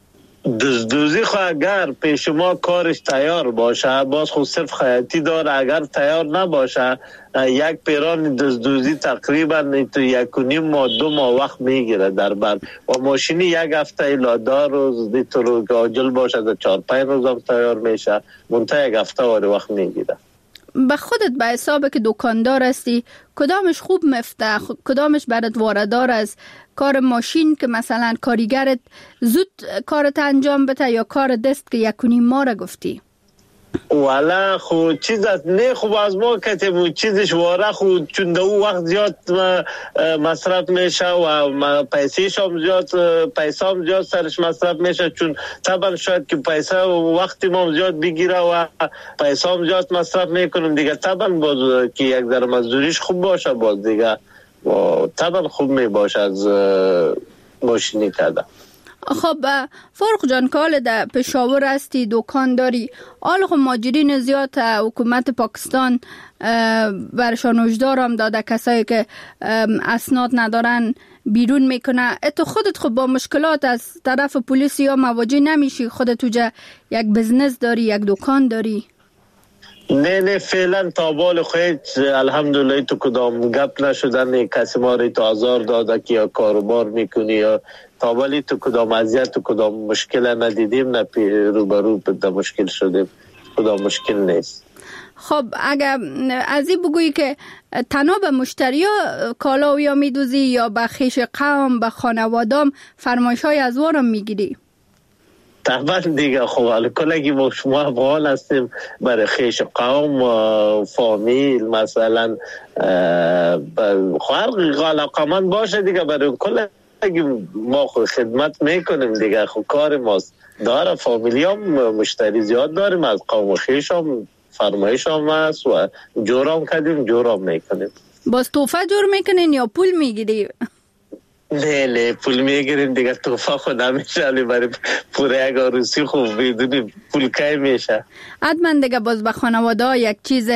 دزدوزی خو اگر پیش ما کارش تیار باشه باز خود صرف خیاطی داره، اگر تیار نباشه یک پیران دزدوزی تقریبا تو 1.5 ماه 2 ماه وقت میگیره در بر، و ماشینی یک هفته الی 10 روز دیتر عاجل باشه در 4-5 روز هم تیار میشه، منتها یک هفته وقت میگیره. به خودت به حساب که دکاندار هستی کدامش خوب مفته، کدامش برات واردار است؟ کار ماشین که مثلا کارگرت زود کارت انجام بده یا کار دست که 1.5 ماه را گفتی؟ والا خو چیز نه خوب از ما کتیم چیزش واره خود چون دو وقت زیاد مصرف میشه و پیسیش هم زیاد سرش مصرف میشه، چون طبعا شاید که پیسه و وقتی ما زیاد بگیره و پیسه هم زیاد مصرف میکنیم دیگه، طبعا باز که یک در مزدوریش خوب باشه باز دیگه و طبعا خوب میباشه از ماشینی کرده. خب فاروق جان، کال در پشاور هستی، دکان داری، آل خب ماجرین زیاد حکومت پاکستان برشان هشدار هم داده کسایی که اسناد ندارن بیرون میکنه. تو خودت خب با مشکلات از طرف پلیس یا مواجه نمیشی؟ خودت توجه یک بزنس داری، یک دکان داری؟ نه فعلا تا بال خود الحمدلله تو کدام گپ نشدن کسی ما رو تو آزار داده که یا کاروبار میکنی یا تا بالی تو کدام اذیت تو کدام مشکل ندیدیم، نه روبرو به مشکل شدیم، کدام مشکل نیست. خب اگر از این بگویی که تنها به مشتری ها کالا یا میدوزی یا به خیش قوم به خانوادام فرمایش های از وارم میگیری؟ طبعا دیگه خب کلگی ما شما افغان هستیم، برای خیش قوم فامیل مثلا خواهر علاقمند باشه دیگه، برای کلگی ما خود خدمت میکنیم دیگه، خب کار ماست داره. فامیلی هم مشتری زیاد داریم، از قوم خیش هم فرمایش هم هست و جورام کردیم جورام میکنیم. باز توفه جور میکنین یا پول میگیری؟ نه پول میگیریم دیگه، توفه خود نمیشه، علی برای پوره یک عروسی خوب بدونی پول کی میشه. حتما دیگه باز به خانواده یک چیز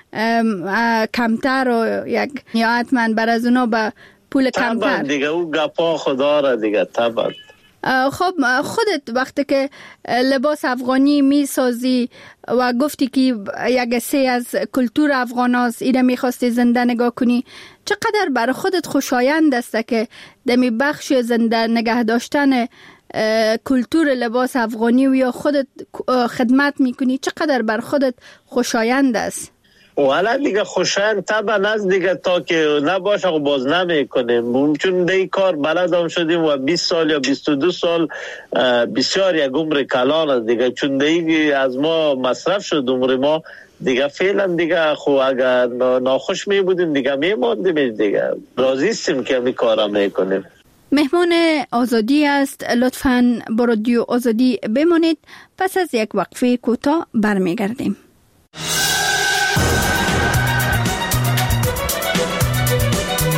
کمتر و یک یا حتما بر از اونا به پول کمتر طبعا دیگه او گپا خدا را دیگه. طبعا خب خودت وقتی که لباس افغانی می سازی و گفتی که یک حصه از کلتور افغان هست، ایره می خواستی زنده نگاه کنی، چقدر برای خودت خوشایند است که دمی بخش زنده نگه داشتن کلتور لباس افغانی و یا خودت خدمت می کنی، چقدر برای خودت خوشایند است؟ والا دیگه خوشایند طبعا از دیگه، تا که نباشه و باز نمی کنیم، چون دی کار بلدم شدیم و 20 سال یا 22 سال بسیار یک عمر کلان است دیگه، چون دی از ما مصرف شد عمر ما دیگه. فعلا دیگه خو اگر ناخوش می بودیم دیگه می ماندیم دیگه، راضی هستیم که همین کارا می کنیم. مهمان آزادی است، لطفاً با رادیو آزادی بمانید، پس از یک وقفه کوتاه برمیگردیم.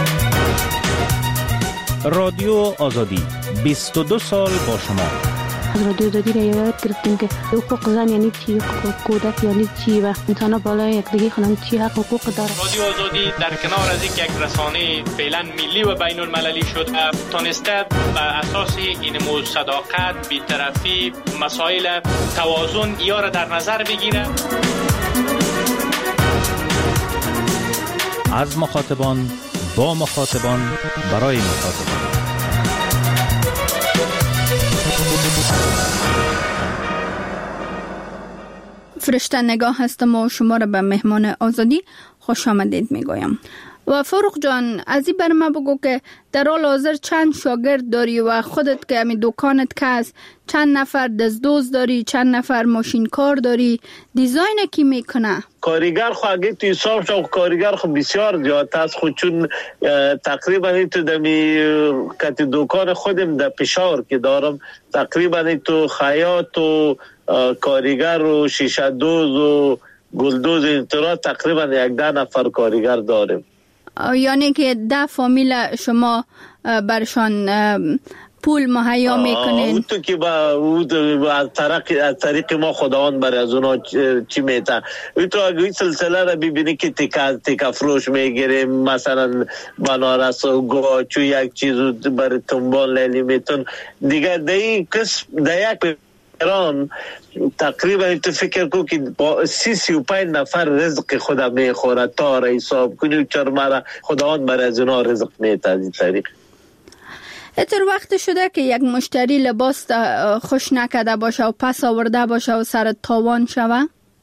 رادیو آزادی 22 سال با شما، از رادیو آزادی را یاد گرفتیم که حقوق زن یعنی چی، حقوق کودک یعنی چی و انسان بالای یکدیگه خودم چی حقوق داره. رادیو آزادی در کنار از یک رسانه فعلا ملی و بین المللی شد، تونسته بر اساس این صداقت، بی‌طرفی، مسائل توازن یا را در نظر بگیره. از مخاطبان با مخاطبان برای مخاطبان. فرشته نگاه هستم و شما را به مهمان آزادی خوش آمدید میگویم. و فاروق جان، از این بر ما بگو که در حال حاضر چند شاگرد داری و خودت که همی دکانت که هست چند نفر دزدوز داری، چند نفر ماشین کار داری، دیزاین کی میکنه؟ کارگر خو اگه تو حساب شو کارگر خو بسیار زیاد است، خود چون تقریبا تو دمی کت دکان خودم در پشاور که دارم، تقریبا تو خیاط و کارگر و شیشه دوز و گلدوز انترا تقریبا 11 نفر کارگر داریم. یعنی که 10 فامیل شما برشان پول مهیا میکنین؟ تو که از طریق ما خداوند برای از اونا چی میتن. تو اگه این سلسله را ببینی که تیکا فروش میگیریم، مثلا بنارس و گاچو یک چیز برای تنبان لیلی میتون دیگه، در این قسم در یک ایران تقریبا تو فکر کو که با 35 نفر رزق خدا میخوره تا را حساب کنی و چرمه خداوند برای از اونا رزق میته از این طریق. اتر وقت شده که یک مشتری لباس خوش نکده باشه و پس آورده باشه و سر تاوان شوه؟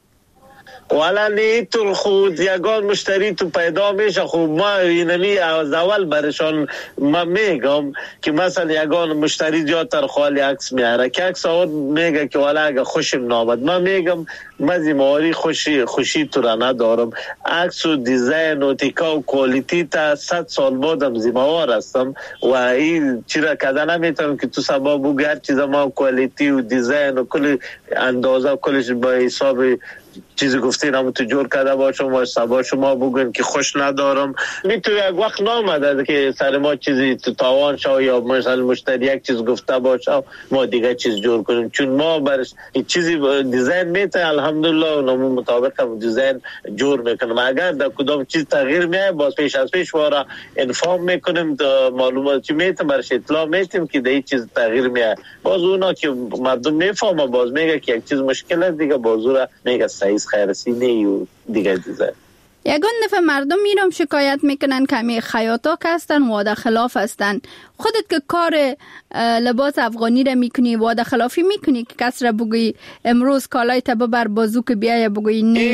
والا نه تو خود یگان مشتری تو پیدا میشه. خب ما اینمی از اول برشان ما میگم که مثلا یگان مشتری زیادتر خالی عکس میاره که عکس آورد میگه که والا اگه خوشم نامد، ما میگم من زیماری خوشی تو را ندارم. عکس و دیزاین و تیکا و کوالیتی تا 100 سال بعدم زیموار هستم و این چیزا کده نمیتونم که تو سبا بگو هر چیز ما کوالیتی و دیزاین و کل اندازه و کلش با حساب چیزی گفتین هم تو جور کرده باشم و سبا شما بگوین که خوش ندارم. میتونه یک وقت نامده که سر ما چیزی تو تاوان شو یا مثلا مشتری یک چیز گفته باشه ما دیگه چیز جور کنیم، چون ما برش چیزی دیزاین میته الحمدلله و نمون مطابق هم دیزاین جور میکنم. اگر در کدام چیز تغییر میه باز پیش از پیش وارا انفارم میکنیم، معلوماتی میتیم برش اطلاع میتیم که در چیز تغییر میه. باز اونا که مردم میفهمه باز میگه که یک چیز مشکل است دیگه باز را میگه سایز خیرسینه و دیگه دیزاین. یگان دفعه مردم میرم شکایت میکنن که همی خیاطا که هستن وعده خلاف هستن. خودت که کار لباس افغانی را میکنی وعده خلافی میکنی که کس را بگوی امروز کالای تا ببر بازو که بیای بگوی نه؟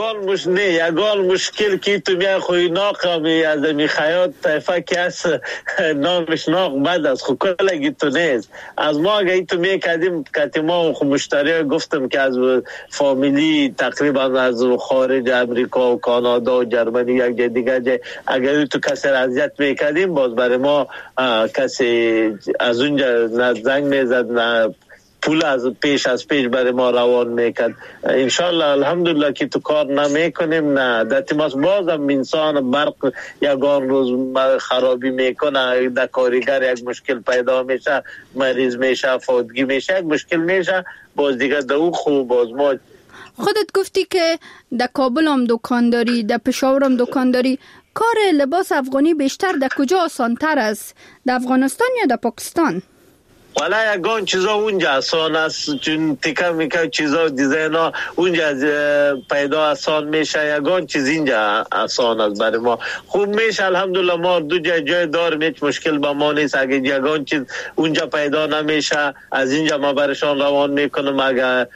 یگان مشکل که تو میای خوی ناقمی از می خیاط طیفه که هست نامش ناق بد است خو کلگی تو نیست. از ما اگه تو میکردیم که ما خو مشتری گفتم که از فامیلی تقریبا از خارج امریکا و کانادا و جرمنی یک جای دیگه اگر تو کسی را اذیت میکردیم باز برای ما کسی از اونجا نه زنگ میزد نه پول از پیش برای ما روان میکرد. انشالله الحمدلله که تو کار نمیکنیم نه دتیماس بازم انسان برق یگان روز خرابی میکنه، در کارگر یک مشکل پیدا میشه، مریض میشه، فوتگی میشه، یک مشکل میشه، باز دیگه دو خوب باز ما. خودت گفتی که در کابل هم دکان داری، در پشاور هم دکان داری. کار لباس افغانی بیشتر در کجا آسان تر است؟ در افغانستان یا در پاکستان؟ والا یگان چیزا اونجا آسان است، چون تیکا میکا چیزا دیزاینا اونجا پیدا آسان میشه، یگان چیز اینجا آسان است برای ما. خوب میشه الحمدلله، ما دو جای داریم، هیچ مشکل با ما نیست. اگه یگان چیز اونجا پیدا نمیشه از اینجا ما برشان روان میکنم، اگه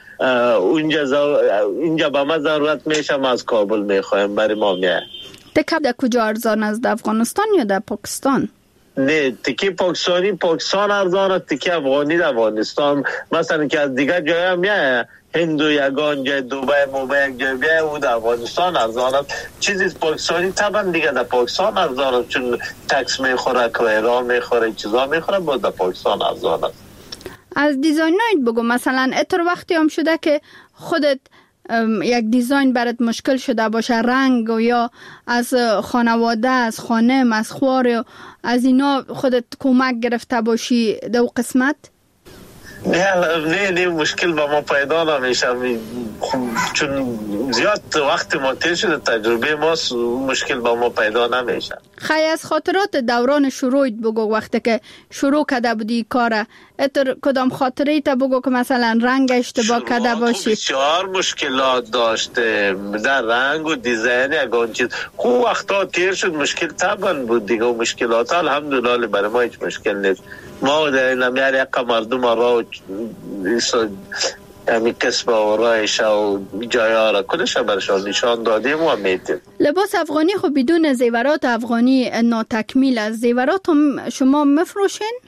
اینجا با ما ضرورت میشه ما از کابل میخوایم برای ما میه. تکه در کجا ارزان است، در افغانستان یا در پاکستان؟ نه تکی پاکستان ارزان است، تکی افغانی در افغانستان. مثلا که از دیگه جای هم میه هندو یگان جای دوبای موبای یک جای بیه او در افغانستان ارزان است. چیزی پاکستانی طبعا دیگه در پاکستان ارزان است، چون تکس میخوره، کرایه میخوره، چیزا میخوره، باید در پاکستان ارزان است. از دیزاینایت بگو، مثلا اتر وقتی هم شده که خودت یک دیزاین برات مشکل شده باشه، رنگ و یا از خانواده، از خانم، از خوار، از اینا خودت کمک گرفته باشی دو قسمت؟ نه مشکل با ما پیدا نمیشه، چون زیاد وقت ما تیر شده، تجربه ما مشکل با ما پیدا نمیشه. خیلی از خاطرات دوران شروعت بگو، وقتی که شروع کرده بودی کاره، اتر کدام خاطره تا بگو که مثلا رنگ اشتباه کرده باشی؟ بسیار مشکلات داشته در رنگ و دیزاین یگان چیز. خوب وقتا تیر شد، مشکل طبعا بود دیگه، و مشکلات الحمدلله برای ما هیچ مشکل نیست. ما در نمیار یک مردم را همین کسب و رایش و جایه را کلش برشان نشان دادیم و میتیم. لباس افغانی خب بدون زیورات افغانی ناتکمیل است. زیورات هم شما مفروشین؟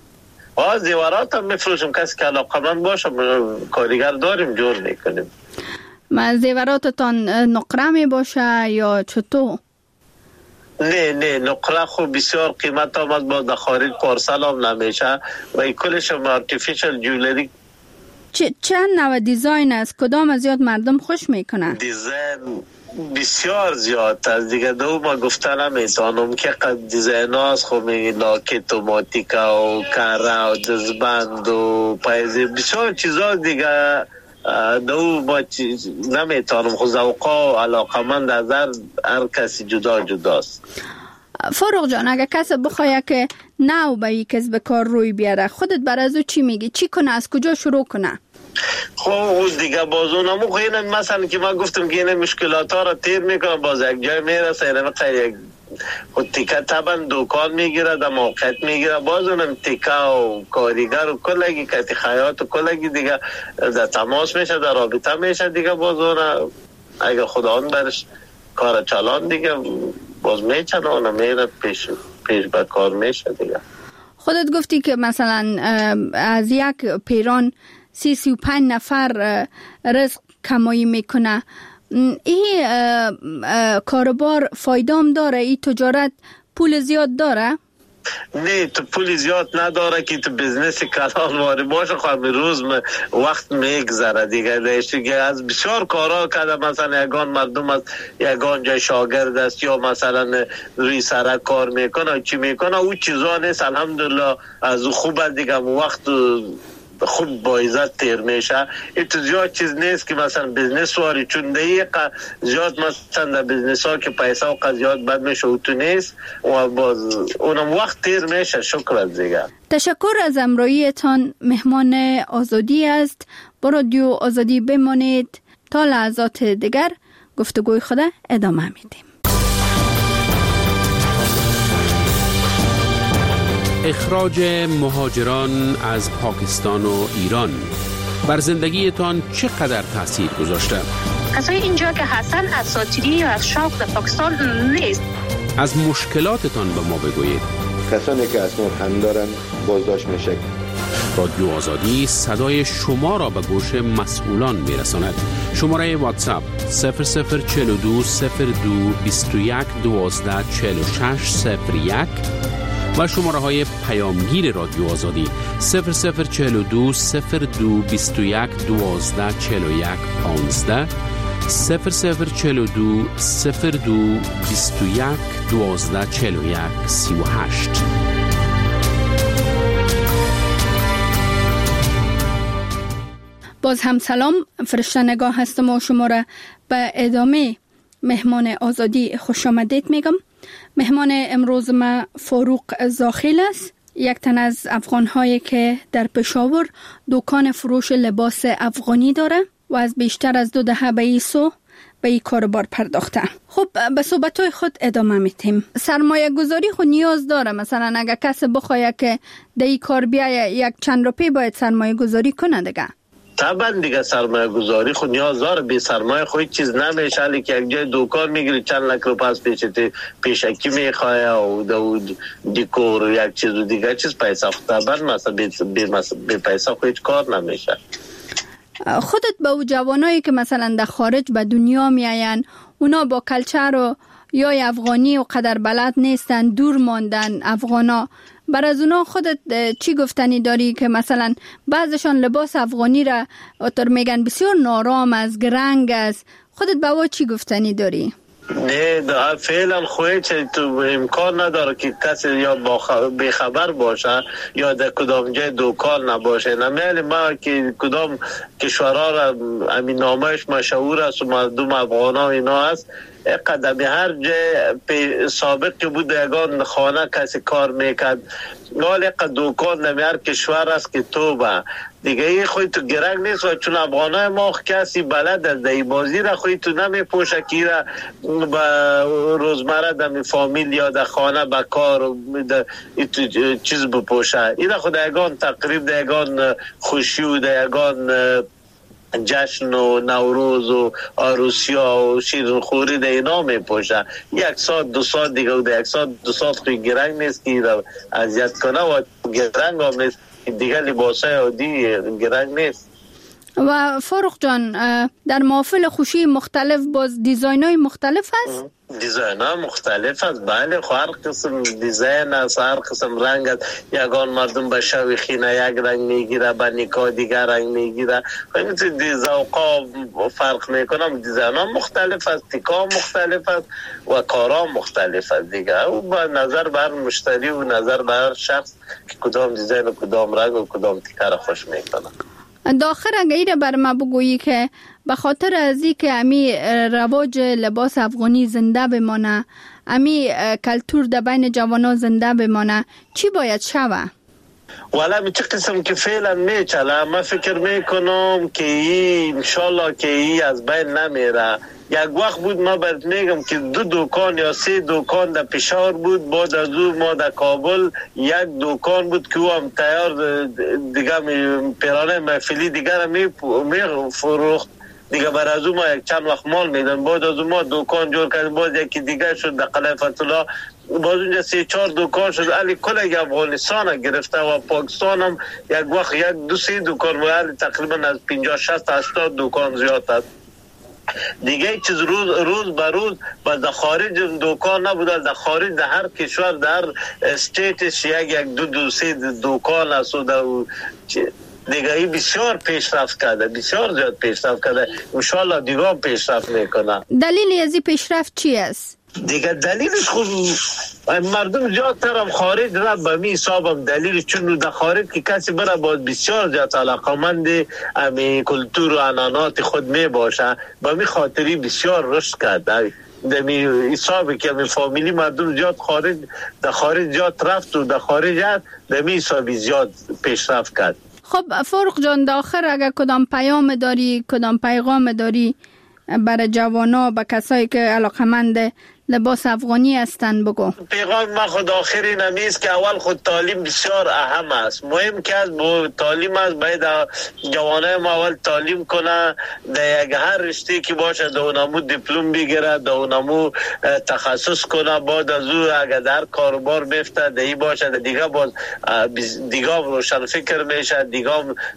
زیورات هم میفروشیم، کسی که علاقه من باشه کارگر داریم جور میکنیم. زیوراتتان نقره می باشه یا چطور؟ نه نقره خوب بسیار قیمت آمد، با خارج پارسل هم نمیشه و کلش هم آرتیفیشل جولری. چند نوع دیزاین است؟ کدام از زیاد مردم خوش میکنن؟ دیزاین بسیار زیاد است دیگه، دو ما گفتن نمیتونم که قد دیزاین هاست. خب میگی لاکت و ماتیکا و کره و دزبند و پایزی بسیار چیزا دیگه، دو ما نمیتونم. خود ذوقا و علاقه من در هر کسی جداست. فاروق جان، اگه کسی بخواه که نو به یک کسب کار روی بیاره، خودت بر از او چی میگی؟ چی کنه؟ از کجا شروع کنه؟ خب دیگه بازو نمو خیلی مثلا که من گفتم که این مشکلات ها را تیر میکنم، باز یک جای میرسه یک خود تیکه طبعا دکان میگیره، در موقعیت میگیره، باز اونم تیکه و کاریگر و کلگی کتی خیاط و کلگی دیگه در تماس میشه، در رابطه میشه دیگه. باز اون اگه خدا اون برش کار چلان دیگه باز میچنه، اون میره پیش به کار میشه دیگه. خودت گفتی که مثلا از یک پیران 35 نفر رزق کمایی میکنه. این کاروبار فایدام داره؟ این تجارت پول زیاد داره؟ نه تو پول زیاد نداره که تو بزنس کلان واری باشه. خواهد روز وقت میگذره دیگه. از بسیار کارا کرده، مثلا یگان مردم از یگان جای شاگرد است یا مثلا روی سرک کار میکنه چی میکنه، او چیزا نیست. الحمدلله از خوب دیگه وقت خوب با عزت تیر میشه. این تو زیاد چیز نیست که مثلا بزنس واری، چون دیگه زیاد مثلا در بزنس ها که پیسه و قضیات بد میشه و تو نیست و باز اونم وقت تیر میشه. شکر دیگه. تشکر از امرویتان. مهمان آزادی است. با رادیو آزادی بمانید تا لحظات دیگر گفتگوی خود ادامه میدیم. اخراج مهاجران از پاکستان و ایران بر زندگیتان چقدر تاثیر گذاشته؟ کسایی اینجا که هستن اساطیری یا از شوق در پاکستان نیست. از مشکلاتتان به ما بگویید. کسانی که اسناد هم دارن بازداشت میشه. رادیو آزادی صدای شما را به گوش مسئولان میرساند. شماره واتساپ 0042 02 21 12 46 01 و شماره های پیامگیر رادیو آزادی 0042 02 21 12 41 15 0042 02 21 12 41 38. باز هم سلام، فرشته نگاه هستم و شما را به ادامه مهمان آزادی خوش آمدید میگم. مهمان امروز ما فاروق زاخیل است، یک تن از افغان‌هایی که در پشاور دکان فروش لباس افغانی داره و از بیشتر از 2 دهه به این کاربار پرداخته. خب به صحبت‌های خود ادامه میتیم. سرمایه گذاری خود نیاز داره؟ مثلا اگر کسی بخواد که در این کار بیایه یک چند روپی باید سرمایه گذاری کنه دیگه؟ طبعا دیگه سرمایه گذاری خود نیاز داره. بی سرمایه خود چیز نمیشه. علی که یک جای دکان میگیری چند لک رو پس پیشکی میخواه و دیکور یک چیز و دیگه چیز پیسه خود طبعا مثلا بی پیسه خود کار نمیشه. خودت با او جوانایی که مثلا در خارج به دنیا میاین، اونا با کلچر و یا افغانی و قدر بلد نیستن، دور ماندن افغانا، بر از اونا خودت چی گفتنی داری که مثلا بعضشان لباس افغانی را اتر میگن بسیار نارام است، گرنگ است، خودت با او چی گفتنی داری؟ نه فعلا خواهی تو امکان نداره که کسی یا بیخبر باشه یا در کدام جای دوکان نباشه. نمیلی ما که کدام کشورها را امین نامهش مشهور است و مردم افغان ها اینا است، قدمی هر جای سابق که بود یگان خانه کسی کار میکرد ولی دوکان نمی هر کشور است که تو با دیگه ای خوی تو گرنگ نیست و چون افغانای ما کسی بلد از دی بازی را خوی تو نمی پوشه که را با روزمره در فامیل یا در خانه با کار چیز بپوشه. این را خود یگان تقریب در یگان خوشی و در یگان جشن و نوروز و عروسیا و شیرینخوری در اینا می پوشه. 1 ساعت 2 ساعت دیگه و در 1 ساعت 2 ساعت خوی گرنگ نیست که را اذیت کنه و گرنگ هم نیست دیگه لباسای عادی گرنگ نیست. و فاروق جان در محافل خوشی مختلف باز دیزاین های مختلف هست؟ دیزاین ها مختلف هست بله، هر قسم دیزاین هست، هر قسم رنگ هست. یگان مردم به شوی خینه یک رنگ میگیره، به نکاح دیگر رنگ میگیره، خیلی ذوقا فرق میکنم. دیزاین ها مختلف هست، تیکا مختلف هست و کارا مختلف هست دیگه. و با نظر بر مشتری و نظر بر شخص که کدام دیزاین و کدام رنگ و کدام تیکا را خوش میکنه. داخل اگه ایره بر ما بگویی که به خاطر از این که امی رواج لباس افغانی زنده بمانه، امی کلتور در بین جوانا زنده بمانه، چی باید شوه؟ والا می چه قسم که فعلا میچله، من فکر میکنم که این انشالله که این از بین نمیره. یک وقت بود ما برد میگم که 2 دوکان یا 3 دوکان در پشاور بود، بعد از او ما در کابل 1 دوکان بود که او هم تیار دیگه پیرانه محفلی دیگر می فروخت دیگه. بر از او ما یک چند وقت مال میدن، بعد از او ما دوکان جور کردیم، بعد یکی دیگه شد در قلعه فتح‌الله، باز اونجا 3-4 دوکان شد. علی کل افغانستان گرفته و پاکستان هم یک وقت 1-2-3 دوکان و تقریبا از 50-60-80 دوکان زیاد هست دیگه. چیز روز به روز در خارج دوکان نبوده، در خارج در هر کشور در هر استیتش 1-2-3 دوکان است و دیگه ای بسیار پیشرفت کرده، بسیار زیاد پیشرفت کرده. انشالله دیگه هم پیشرفت میکنه. دلیل از این پیشرفت چی است؟ دیگه دلیلش خود مردم زیادتر هم خارج را به می حسابم دلیلش، چون در خارج که کسی بره باید بسیار زیاد علاقمند امی کلتور و عنعنات خود می باشه، به می خاطری بسیار رشد کرده. در می حسابی که می فامیلی مردم زیاد در خارج زیاد رفت و در خارج هست، در می حسابی زیاد پیشرفت کرد. خب فاروق جان، در آخر اگر کدام پیام داری، کدام پیغام داری برای جوانا، با کسایی که علاقمند لباس افغانی هستن بگو. پیغام من خود آخری نمیست که اول خود تعلیم بسیار اهم است. مهم که از تعلیم است، باید جوانای ما اول تعلیم کنه، در یک هر رشته که باشه در اونمو دیپلم بگیره، در اونمو تخصص کنه، بعد از او اگر در کاروبار بیفته دهی باشه دیگه باز دیگه روشن فکر میشه، دیگه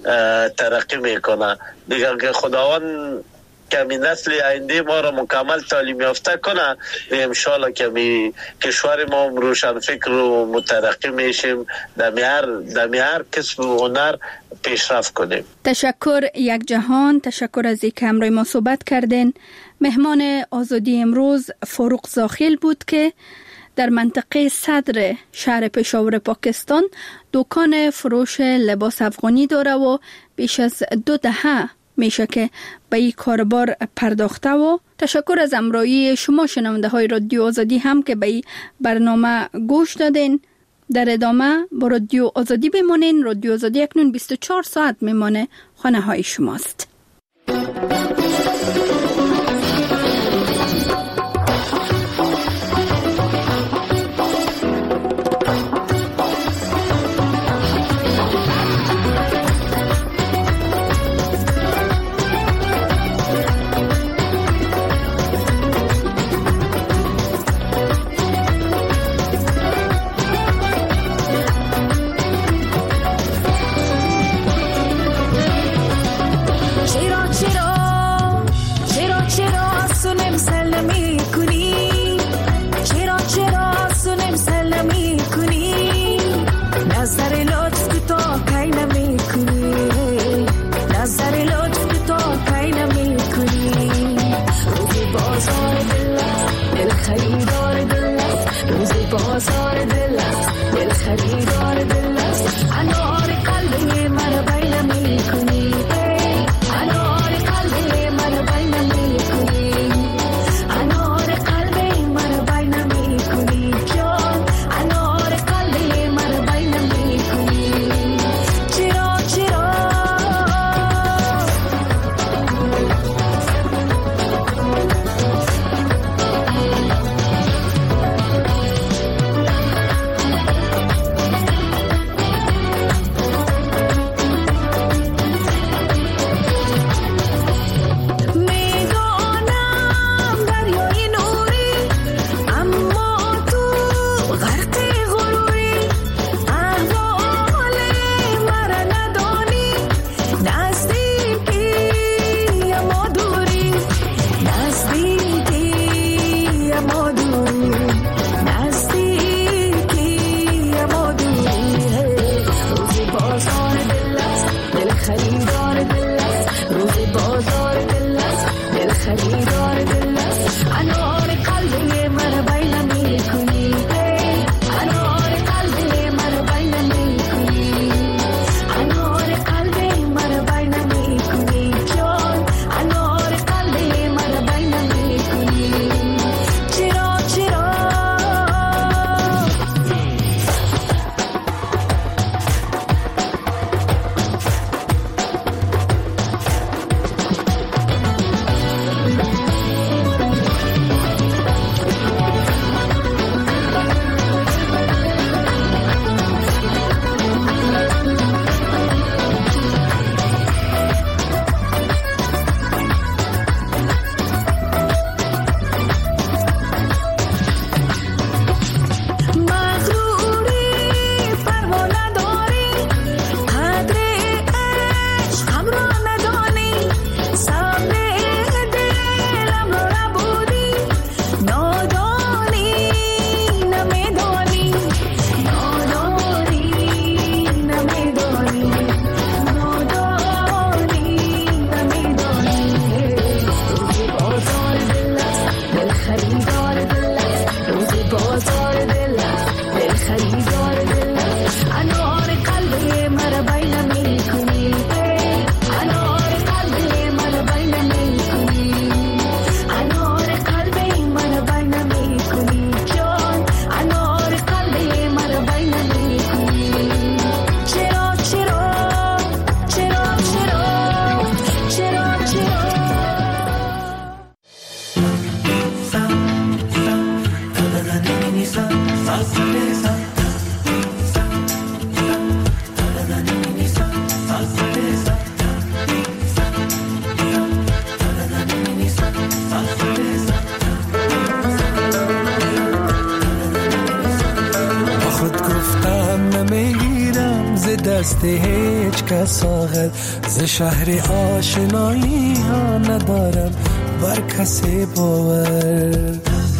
ترقی میکنه دیگه. که خداوند کمی نسل آینده ما را مکمل تعلیم یافته کنه، انشالله کمی کشور ما روشن فکر و مترقی میشیم، در هر کسب و هنر پیشرفت کنیم. تشکر یک جهان، تشکر از اینکه همراه ما صحبت کردین. مهمان آزادی امروز فاروق زاخیل بود که در منطقه صدر شهر پشاور پاکستان دکان فروش لباس افغانی داره و بیش از 2 دهه میشه که به این کاربار پرداخته. و تشکر از همراهی شما شنونده های رادیو آزادی هم که به این برنامه گوش دادین. در ادامه با رادیو آزادی بمانین. رادیو آزادی اکنون 24 ساعت میمانه خانه های شماست. خریدار دل است انار قلب من بین میکنی انار قلب من بین میکنی انار قلب من بین میکنی جان انار قلب من بین میکنی چرا دست هیچ کس آخر ز شهر آشنایی ها ندارم بر کسی باور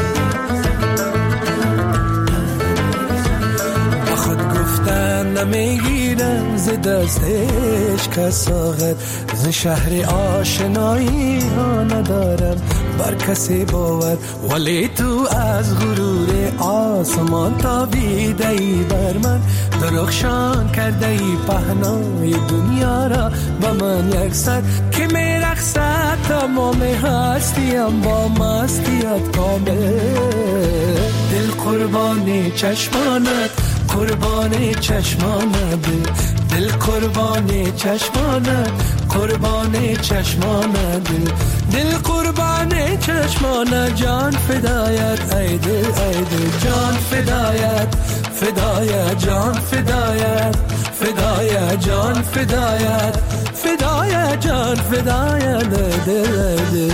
با خود گفتن نمیگیرم ز دست هیچ کس آخر ز شهر آشنایی ها ندارم بر کسی باور ولی تو از غرور آسمان تابیده ای بر من درخشان کرده ای پهنای دنیا را با من یکسر که میرقصد تمام هستیم با مستیت کامل دل قربان چشمانت قربان چشمانت دل قربان چشمانت قربان چشمانت دل قربان چشمانت جان فدایت ای دل جان فدایت فدایت جان فدایت فدایت جان فدایت فدایت جان فدایت دل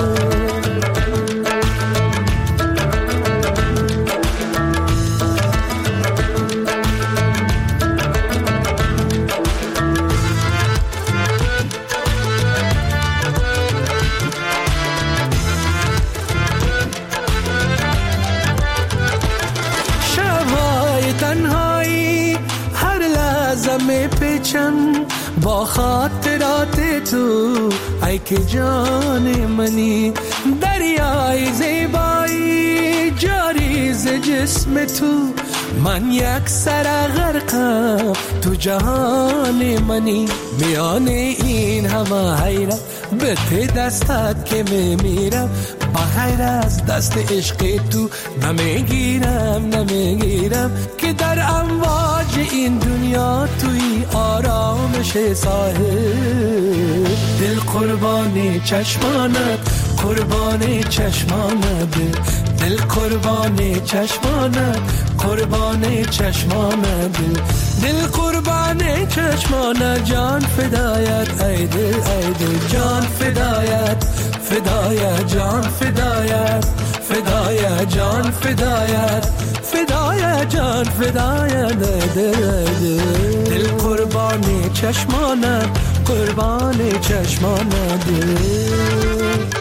با خاطرات تو ای که جان منی دریای زیبایی جاری ز جسم تو من یک سر غرقم تو جهان منی، میان این همه حیرت به ته دستت که میمیرم، بغیر از دست عشق تو نمیگیرم که در امواج این دنیا توی آرامش ساحل. دل قربان چشمانت، قربان چشمانت، دل قربان چشمانت، قربان چشمانت، دل قربان چشمانت، جان فدایت ای دل ای دل، جان فدایت فدایت، جان فدایت فدایت، جان فدایت فدایت، جان فدایت دل قربان چشمانت، قربان چشمانت.